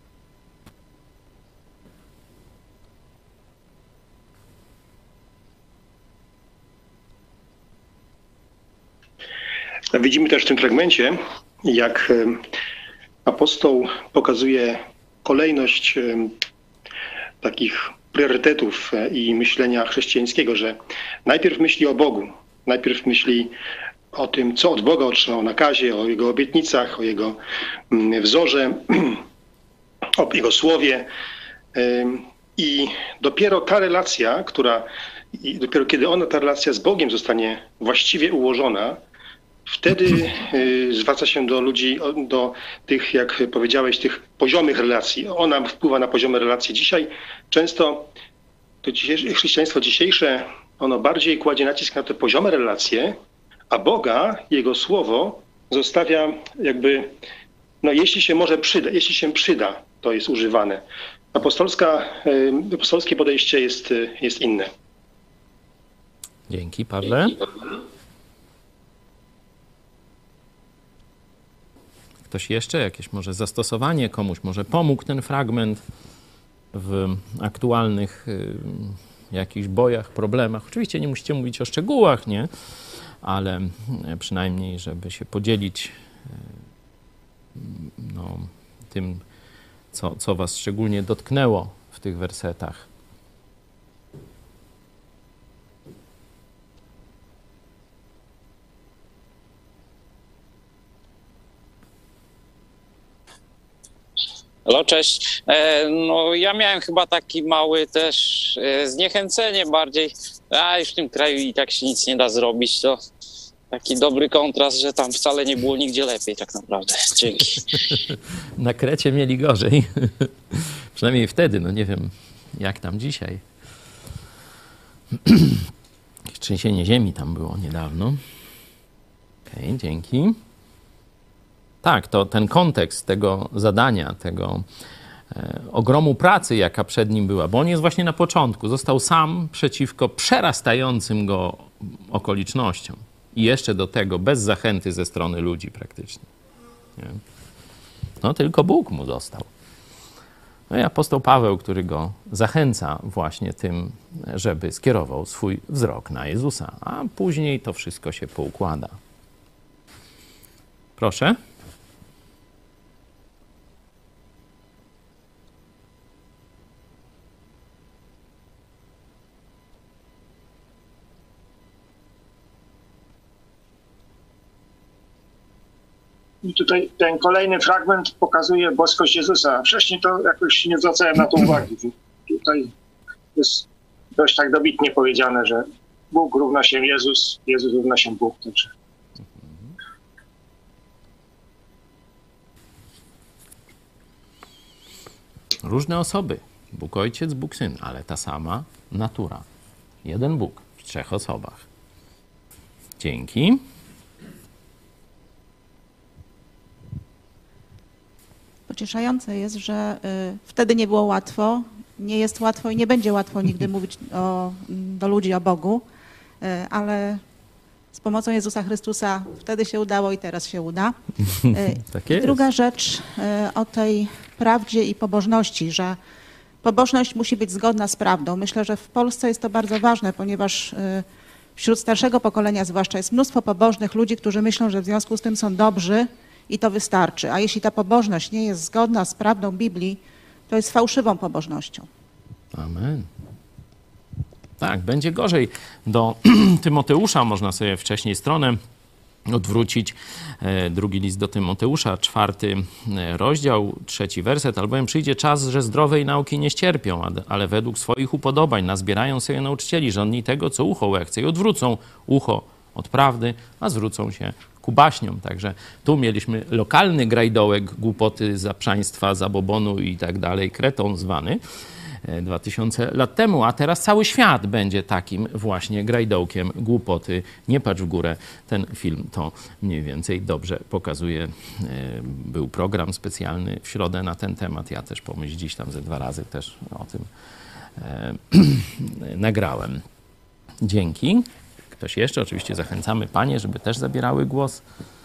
Widzimy też w tym fragmencie, jak apostoł pokazuje kolejność takich priorytetów i myślenia chrześcijańskiego, że najpierw myśli o Bogu, najpierw myśli o tym, co od Boga otrzymał, nakazie, o Jego obietnicach, o Jego wzorze, o Jego słowie. I dopiero ta relacja, która, i dopiero kiedy ona, ta relacja z Bogiem zostanie właściwie ułożona, wtedy zwraca się do ludzi, do tych, jak powiedziałeś, tych poziomych relacji. Ona wpływa na poziome relacje. Dzisiaj często to dzisiejsze, chrześcijaństwo dzisiejsze, ono bardziej kładzie nacisk na te poziome relacje, a Boga, Jego Słowo zostawia jakby, no jeśli się może przyda, jeśli się przyda, to jest używane. Apostolska, apostolskie podejście jest, jest inne. Dzięki, Pawle. Ktoś jeszcze? Jakieś może zastosowanie komuś? Może pomógł ten fragment w aktualnych y, jakichś bojach, problemach? Oczywiście nie musicie mówić o szczegółach, nie? Ale przynajmniej, żeby się podzielić y, no, tym, co, co was szczególnie dotknęło w tych wersetach. Halo, cześć. E, no ja miałem chyba taki mały też e, zniechęcenie bardziej, a już w tym kraju i tak się nic nie da zrobić, to taki dobry kontrast, że tam wcale nie było nigdzie lepiej tak naprawdę. Dzięki. Na Krecie mieli gorzej. Przynajmniej wtedy, no nie wiem jak tam dzisiaj. Jakieś trzęsienie ziemi tam było niedawno. Okej, okay, dzięki. Tak, to ten kontekst tego zadania, tego e, ogromu pracy, jaka przed nim była, bo on jest właśnie na początku. Został sam przeciwko przerastającym go okolicznościom. I jeszcze do tego bez zachęty ze strony ludzi praktycznie. Nie? No tylko Bóg mu został. No i apostoł Paweł, który go zachęca właśnie tym, żeby skierował swój wzrok na Jezusa. A później to wszystko się poukłada. Proszę. I tutaj ten kolejny fragment pokazuje boskość Jezusa. Wcześniej to jakoś nie zwracałem na to uwagi. Tutaj jest dość tak dobitnie powiedziane, że Bóg równa się Jezus, Jezus równa się Bóg. Także. Różne osoby. Bóg Ojciec, Bóg Syn, ale ta sama natura. Jeden Bóg w trzech osobach. Dzięki. Pocieszające jest, że y, wtedy nie było łatwo, nie jest łatwo i nie będzie łatwo nigdy mówić o, do ludzi o Bogu, y, ale z pomocą Jezusa Chrystusa wtedy się udało i teraz się uda. Y, tak jest. I druga rzecz y, o tej prawdzie i pobożności, że pobożność musi być zgodna z prawdą. Myślę, że w Polsce jest to bardzo ważne, ponieważ y, wśród starszego pokolenia zwłaszcza jest mnóstwo pobożnych ludzi, którzy myślą, że w związku z tym są dobrzy, i to wystarczy. A jeśli ta pobożność nie jest zgodna z prawdą Biblii, to jest fałszywą pobożnością. Amen. Tak, będzie gorzej. Do Tymoteusza można sobie wcześniej stronę odwrócić. Drugi list do Tymoteusza, czwarty rozdział, trzeci werset. Albowiem przyjdzie czas, że zdrowej nauki nie ścierpią, ale według swoich upodobań nazbierają sobie nauczycieli, żądni tego, co ucho łechce i odwrócą ucho od prawdy, a zwrócą się ku baśniom. Także tu mieliśmy lokalny grajdołek głupoty zaprzaństwa, zabobonu i tak dalej, kreton zwany dwa tysiące lat temu, a teraz cały świat będzie takim właśnie grajdołkiem głupoty. Nie patrz w górę. Ten film to mniej więcej dobrze pokazuje. Był program specjalny w środę na ten temat. Ja też pomyśl dziś tam ze dwa razy też o tym e, nagrałem. Dzięki. Ktoś jeszcze? Oczywiście zachęcamy panie, żeby też zabierały głos.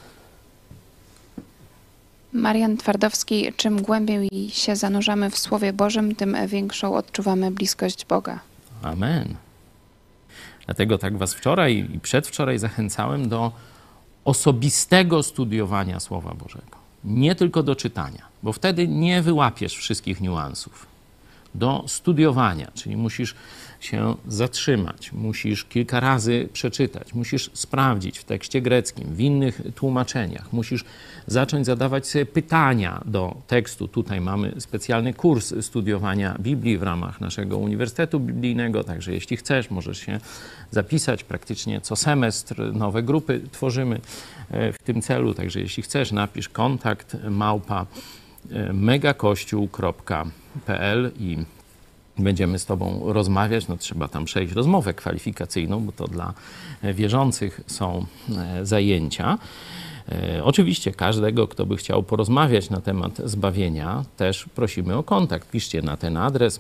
Marian Twardowski, czym głębiej się zanurzamy w Słowie Bożym, tym większą odczuwamy bliskość Boga. Amen. Dlatego tak was wczoraj i przedwczoraj zachęcałem do osobistego studiowania Słowa Bożego. Nie tylko do czytania, bo wtedy nie wyłapiesz wszystkich niuansów. Do studiowania, czyli musisz się zatrzymać, musisz kilka razy przeczytać, musisz sprawdzić w tekście greckim, w innych tłumaczeniach, musisz zacząć zadawać sobie pytania do tekstu. Tutaj mamy specjalny kurs studiowania Biblii w ramach naszego Uniwersytetu Biblijnego, także jeśli chcesz, możesz się zapisać. Praktycznie co semestr nowe grupy tworzymy w tym celu, także jeśli chcesz, napisz kontakt małpa megakościół kropka p l i będziemy z tobą rozmawiać. No, trzeba tam przejść rozmowę kwalifikacyjną, bo to dla wierzących są zajęcia. Oczywiście każdego, kto by chciał porozmawiać na temat zbawienia, też prosimy o kontakt. Piszcie na ten adres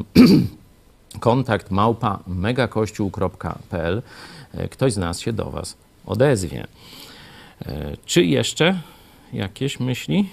kontakt małpa megakościół kropka p l. Ktoś z nas się do was odezwie. Czy jeszcze jakieś myśli?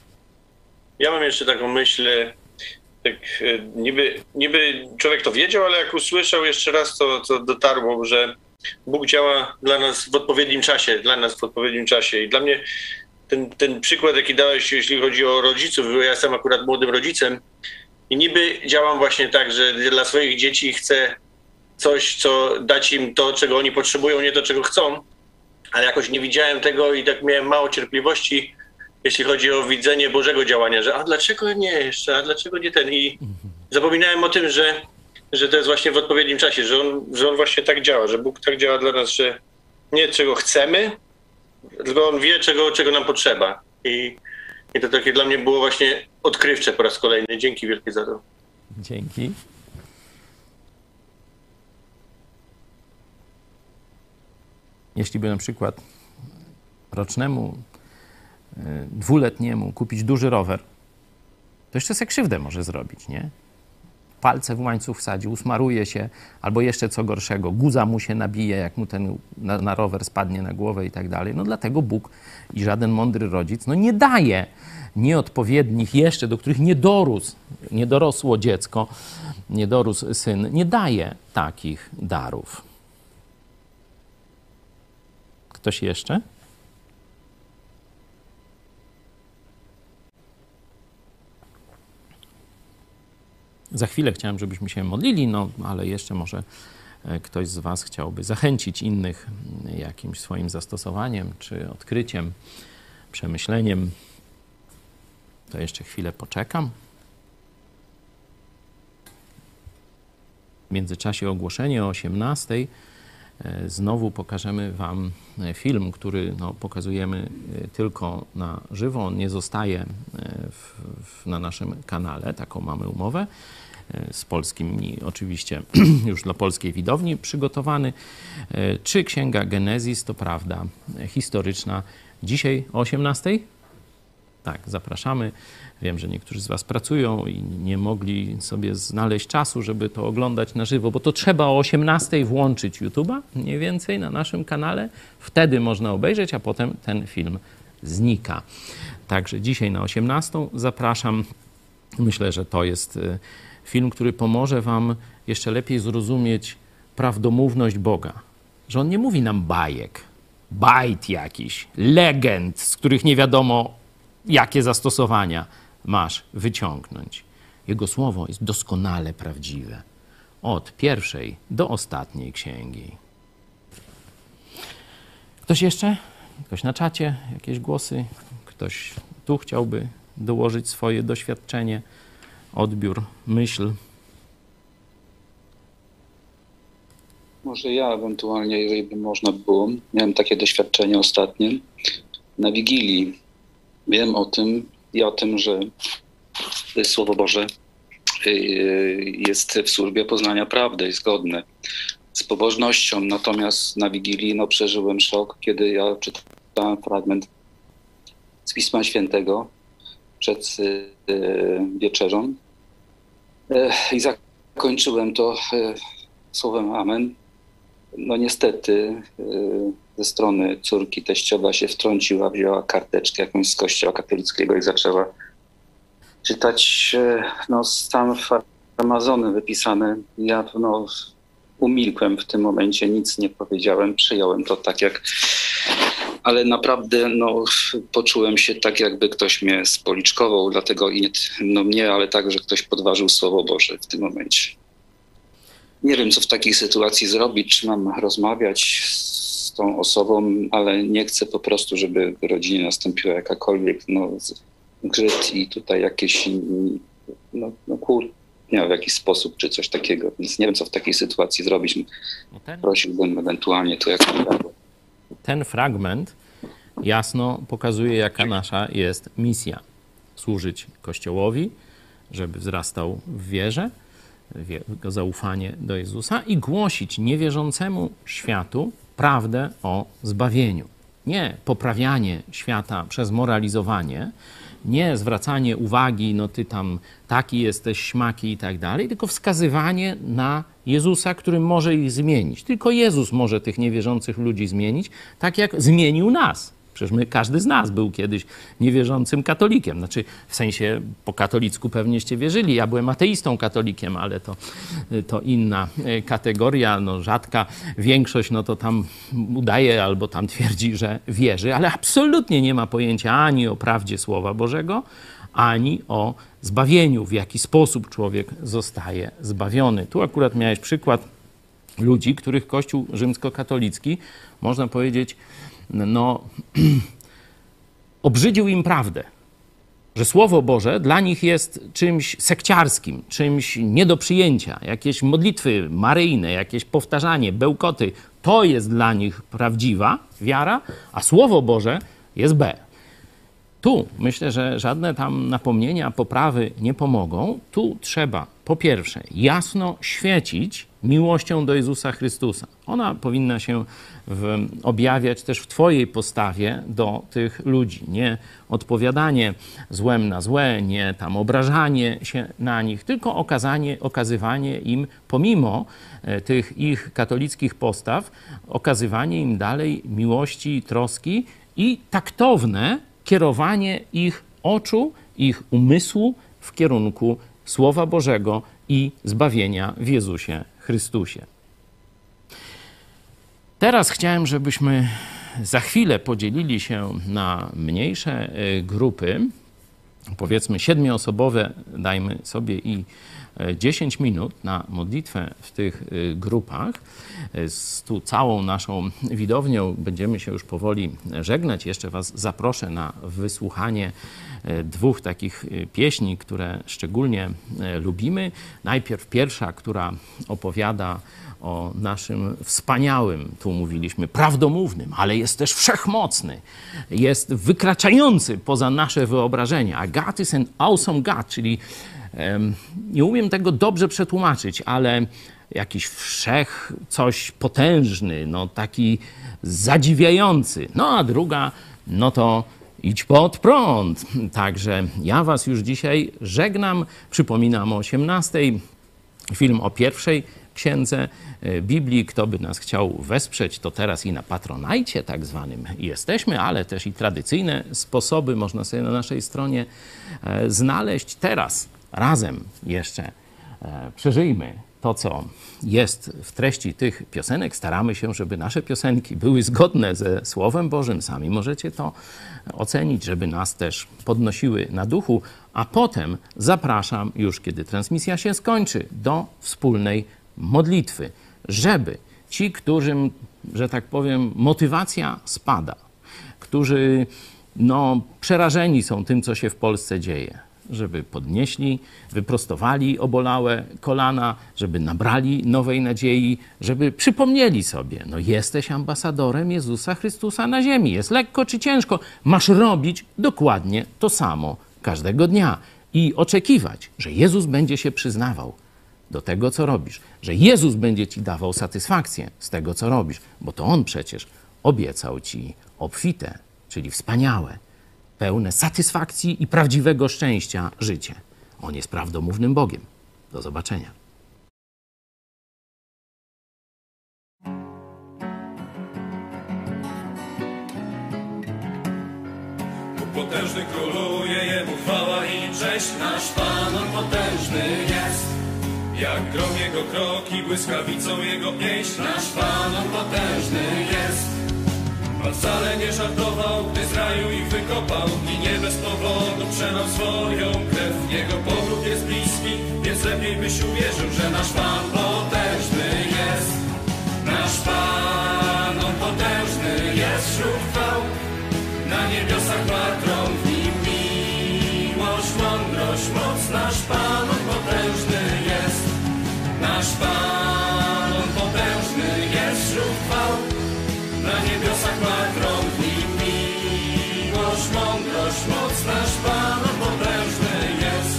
Ja mam jeszcze taką myśl, tak niby, niby człowiek to wiedział, ale jak usłyszał jeszcze raz, to, to dotarło, że Bóg działa dla nas w odpowiednim czasie, dla nas w odpowiednim czasie. I dla mnie ten, ten przykład, jaki dałeś, jeśli chodzi o rodziców, bo ja jestem akurat młodym rodzicem i niby działam właśnie tak, że dla swoich dzieci chcę coś, co dać im to, czego oni potrzebują, nie to, czego chcą, ale jakoś nie widziałem tego i tak miałem mało cierpliwości, jeśli chodzi o widzenie Bożego działania, że a dlaczego nie jeszcze, a dlaczego nie ten? I zapominałem o tym, że, że to jest właśnie w odpowiednim czasie, że on, że on właśnie tak działa, że Bóg tak działa dla nas, że nie czego chcemy, tylko On wie, czego, czego nam potrzeba. I, i to takie dla mnie było właśnie odkrywcze po raz kolejny. Dzięki wielkie za to. Dzięki. Jeśli by na przykład rocznemu, dwuletniemu kupić duży rower, to jeszcze sobie krzywdę może zrobić, nie? Palce w łańcuch wsadzi, usmaruje się, albo jeszcze co gorszego, guza mu się nabije, jak mu ten na, na rower spadnie na głowę i tak dalej. No dlatego Bóg i żaden mądry rodzic no nie daje nieodpowiednich jeszcze, do których nie dorósł, nie dorosło dziecko, nie dorósł syn, nie daje takich darów. Ktoś jeszcze? Za chwilę chciałem, żebyśmy się modlili, no ale jeszcze może ktoś z was chciałby zachęcić innych jakimś swoim zastosowaniem, czy odkryciem, przemyśleniem. To jeszcze chwilę poczekam. W międzyczasie ogłoszenie o osiemnastej. Znowu pokażemy wam film, który no, pokazujemy tylko na żywo. On nie zostaje w, w, na naszym kanale. Taką mamy umowę z polskimi, oczywiście już dla polskiej widowni przygotowany. Czy Księga Genezis to prawda historyczna? Dzisiaj o osiemnastej? Tak, zapraszamy. Wiem, że niektórzy z was pracują i nie mogli sobie znaleźć czasu, żeby to oglądać na żywo, bo to trzeba o osiemnastej włączyć YouTube'a, mniej więcej na naszym kanale. Wtedy można obejrzeć, a potem ten film znika. Także dzisiaj na osiemnastą zapraszam. Myślę, że to jest film, który pomoże wam jeszcze lepiej zrozumieć prawdomówność Boga. Że On nie mówi nam bajek, bajt jakiś, legend, z których nie wiadomo, jakie zastosowania masz wyciągnąć. Jego słowo jest doskonale prawdziwe. Od pierwszej do ostatniej księgi. Ktoś jeszcze? Ktoś na czacie? Jakieś głosy? Ktoś tu chciałby dołożyć swoje doświadczenie, odbiór, myśl? Może ja ewentualnie, jeżeli by można było. Miałem takie doświadczenie ostatnie. Na Wigilii wiem o tym i o tym, że Słowo Boże jest w służbie poznania prawdy i zgodne z pobożnością. Natomiast na Wigilii no, przeżyłem szok, kiedy ja czytałem fragment z Pisma Świętego przed wieczerzą i zakończyłem to słowem amen. no niestety ze strony córki teściowa się wtrąciła, wzięła karteczkę jakąś z kościoła katolickiego i zaczęła czytać no, stan farmazony wypisane. Ja no, umilkłem w tym momencie, nic nie powiedziałem, przyjąłem to tak jak... Ale naprawdę no, poczułem się tak, jakby ktoś mnie spoliczkował, dlatego i nie no, mnie, ale tak, że ktoś podważył Słowo Boże w tym momencie. Nie wiem, co w takiej sytuacji zrobić, czy mam rozmawiać z tą osobą, ale nie chcę po prostu, żeby w rodzinie nastąpiła jakakolwiek no, grzyd i tutaj jakieś no, no, kłótnia w jakiś sposób, czy coś takiego. Więc nie wiem, co w takiej sytuacji zrobić. Prosiłbym ewentualnie to jak najbardziej. Ten fragment jasno pokazuje, jaka nasza jest misja. Służyć Kościołowi, żeby wzrastał w wierze, w jego zaufanie do Jezusa i głosić niewierzącemu światu prawdę o zbawieniu. Nie poprawianie świata przez moralizowanie, nie zwracanie uwagi, no ty tam taki jesteś, śmaki i tak dalej, tylko wskazywanie na Jezusa, który może ich zmienić. Tylko Jezus może tych niewierzących ludzi zmienić, tak jak zmienił nas. Przecież my, każdy z nas był kiedyś niewierzącym katolikiem. Znaczy, w sensie po katolicku pewnieście wierzyli. Ja byłem ateistą katolikiem, ale to, to inna kategoria, no rzadka większość, no to tam udaje albo tam twierdzi, że wierzy, ale absolutnie nie ma pojęcia ani o prawdzie Słowa Bożego, ani o zbawieniu, w jaki sposób człowiek zostaje zbawiony. Tu akurat miałeś przykład ludzi, których Kościół rzymskokatolicki, można powiedzieć, no, obrzydził im prawdę, że Słowo Boże dla nich jest czymś sekciarskim, czymś nie do przyjęcia. Jakieś modlitwy maryjne, jakieś powtarzanie, bełkoty, to jest dla nich prawdziwa wiara, a Słowo Boże jest B. Tu myślę, że żadne tam napomnienia, poprawy nie pomogą. Tu trzeba po pierwsze jasno świecić miłością do Jezusa Chrystusa. Ona powinna się w, objawiać też w twojej postawie do tych ludzi. Nie odpowiadanie złem na złe, nie tam obrażanie się na nich, tylko okazanie, okazywanie im, pomimo tych ich katolickich postaw, okazywanie im dalej miłości, troski i taktowne kierowanie ich oczu, ich umysłu w kierunku Słowa Bożego i zbawienia w Jezusie Chrystusie. Teraz chciałem, żebyśmy za chwilę podzielili się na mniejsze grupy, powiedzmy siedmioosobowe, dajmy sobie i dziesięć minut na modlitwę w tych grupach. Z tu całą naszą widownią będziemy się już powoli żegnać. Jeszcze was zaproszę na wysłuchanie dwóch takich pieśni, które szczególnie lubimy. Najpierw pierwsza, która opowiada o naszym wspaniałym, tu mówiliśmy, prawdomównym, ale jest też wszechmocny, jest wykraczający poza nasze wyobrażenia. A God is an awesome God, czyli um, nie umiem tego dobrze przetłumaczyć, ale jakiś wszech, coś potężny, no taki zadziwiający. No a druga, no to idź pod prąd. Także ja was już dzisiaj żegnam. Przypominam o osiemnastej. Film o pierwszej księdze Biblii. Kto by nas chciał wesprzeć, to teraz i na Patronajcie tak zwanym jesteśmy, ale też i tradycyjne sposoby można sobie na naszej stronie znaleźć. Teraz razem jeszcze przeżyjmy to, co jest w treści tych piosenek. Staramy się, żeby nasze piosenki były zgodne ze Słowem Bożym. Sami możecie to ocenić, żeby nas też podnosiły na duchu. A potem zapraszam już, kiedy transmisja się skończy, do wspólnej modlitwy, żeby ci, którym, że tak powiem, motywacja spada, którzy no, przerażeni są tym, co się w Polsce dzieje, żeby podnieśli, wyprostowali obolałe kolana, żeby nabrali nowej nadziei, żeby przypomnieli sobie, no jesteś ambasadorem Jezusa Chrystusa na ziemi. Jest lekko czy ciężko, masz robić dokładnie to samo każdego dnia i oczekiwać, że Jezus będzie się przyznawał do tego, co robisz, że Jezus będzie ci dawał satysfakcję z tego, co robisz, bo to On przecież obiecał ci obfite, czyli wspaniałe, pełne satysfakcji i prawdziwego szczęścia życie. On jest prawdomównym Bogiem. Do zobaczenia. potężny króluje, Jemu chwała i cześć. Nasz Pan, On potężny jest, jak grom Jego kroki, błyskawicą Jego pieśń. Nasz Pan, On potężny jest. Pan wcale nie żartował, gdy z raju ich wykopał i nie bez powodu przelał swoją krew. Jego powrót jest bliski, więc lepiej byś uwierzył, że nasz Pan potężny jest. Nasz Pan, On potężny jest wśród chwał, na niebiosach ma tron, w Nim miłość, mądrość, moc. Nasz Pan, On potężny jest. Nasz Pan, On potężny jest wśród chwał, na niebiosach ma tron, w Nim miłość, mądrość, moc. Nasz Pan, On potężny jest.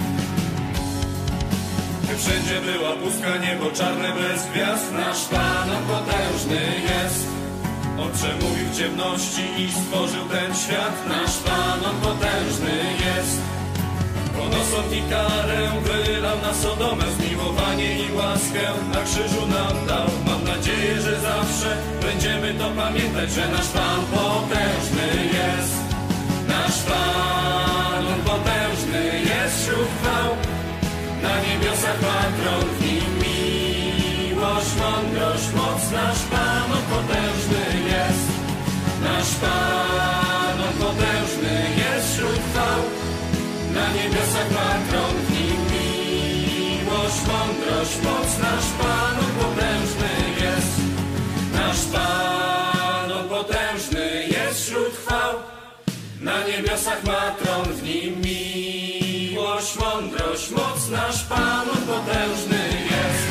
Gdy wszędzie była pustka, niebo czarne bez gwiazd, nasz Pan, On potężny jest. On przemówił w ciemności i stworzył ten świat. Nasz Pan, On potężny jest. On osąd i karę wylał na Sodomę, zmiłowanie i łaskę na krzyżu nam dał. Mam nadzieję, że zawsze będziemy to pamiętać, że nasz Pan potężny jest. Nasz Pan, On potężny jest wśród chwał, na niebiosach ma tron, w Nim miłość, mądrość, moc. Nasz Pan, On potężny jest. Nasz Pan, On potężny jest wśród chwał, na niebiosach ma tron, w Nim miłość, mądrość, moc. Nasz Pan, On potężny jest. Nasz Pan, On potężny jest wśród chwał, na niebiosach ma tron, w Nim miłość, mądrość, moc. Nasz Pan, On potężny jest.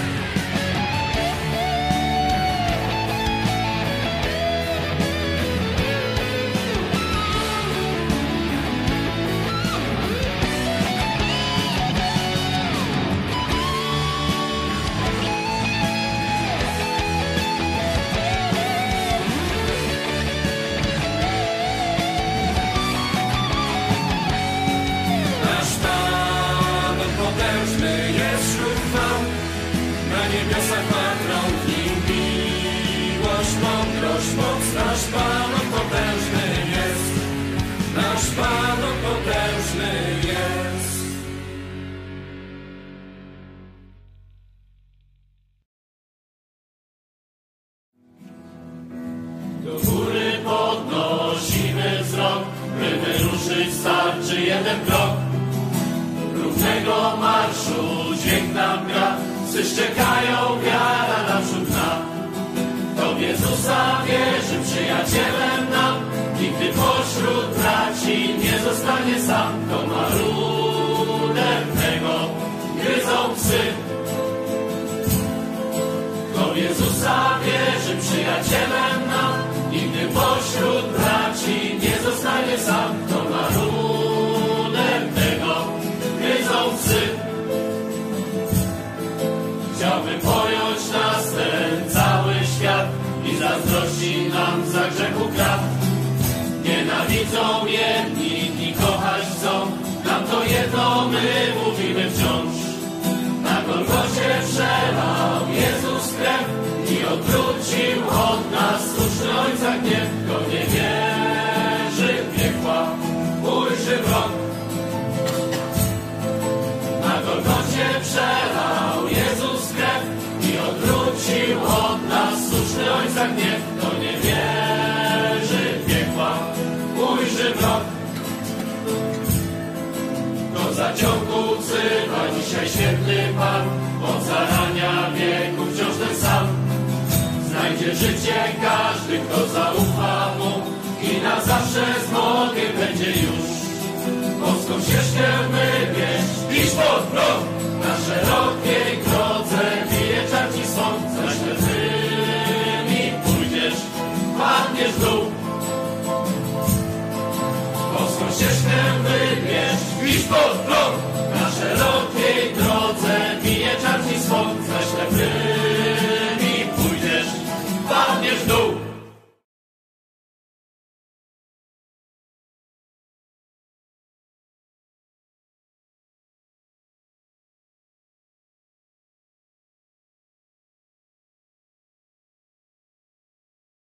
Nasz Pan, On potężny jest. Nasz Pan, On potężny jest. Do góry podnosimy wzrok, by wyruszyć starczy jeden krok. Równego marszu dźwięk nam gra, psy szczekają, wiara naprzód gna. To w Jezusa wierzy, przyjacielem nam, nigdy pośród braci nie zostanie sam. To marudernego gryzą psy. To w Jezusa wierzy, przyjacielem nam, nigdy pośród braci nie zostanie sam. To marudernego gryzą psy. Chciałbym pojąć nas ten cały świat i zazdrości nam za grzechu krat. Nienawidzą jedni i kochać chcą, nam to jedno my mówimy wciąż. Na Golgocie przelał Jezus krew i odwrócił od nas słuszny Ojca gniew. Kto nie wierzy w piekła, ujrzy w rok. Na Golgocie przelał Jezus krew i odwrócił od nas słuszny Ojca gniew. Kto nie wierzy w piekła, ujrzy w rok. Do zaciągu wzywa dzisiaj święty Pan, od zarania wieku wciąż ten sam. Znajdzie życie każdy, kto zaufa Mu i na zawsze z Bogiem będzie już. Boską ścieżkę wybierz, idź pod prąd, na szerokiej drodze bije czarci swąd. Za ślepymi pójdziesz, padniesz w dół. Boską ścieżkę wybierz, idź pod prąd,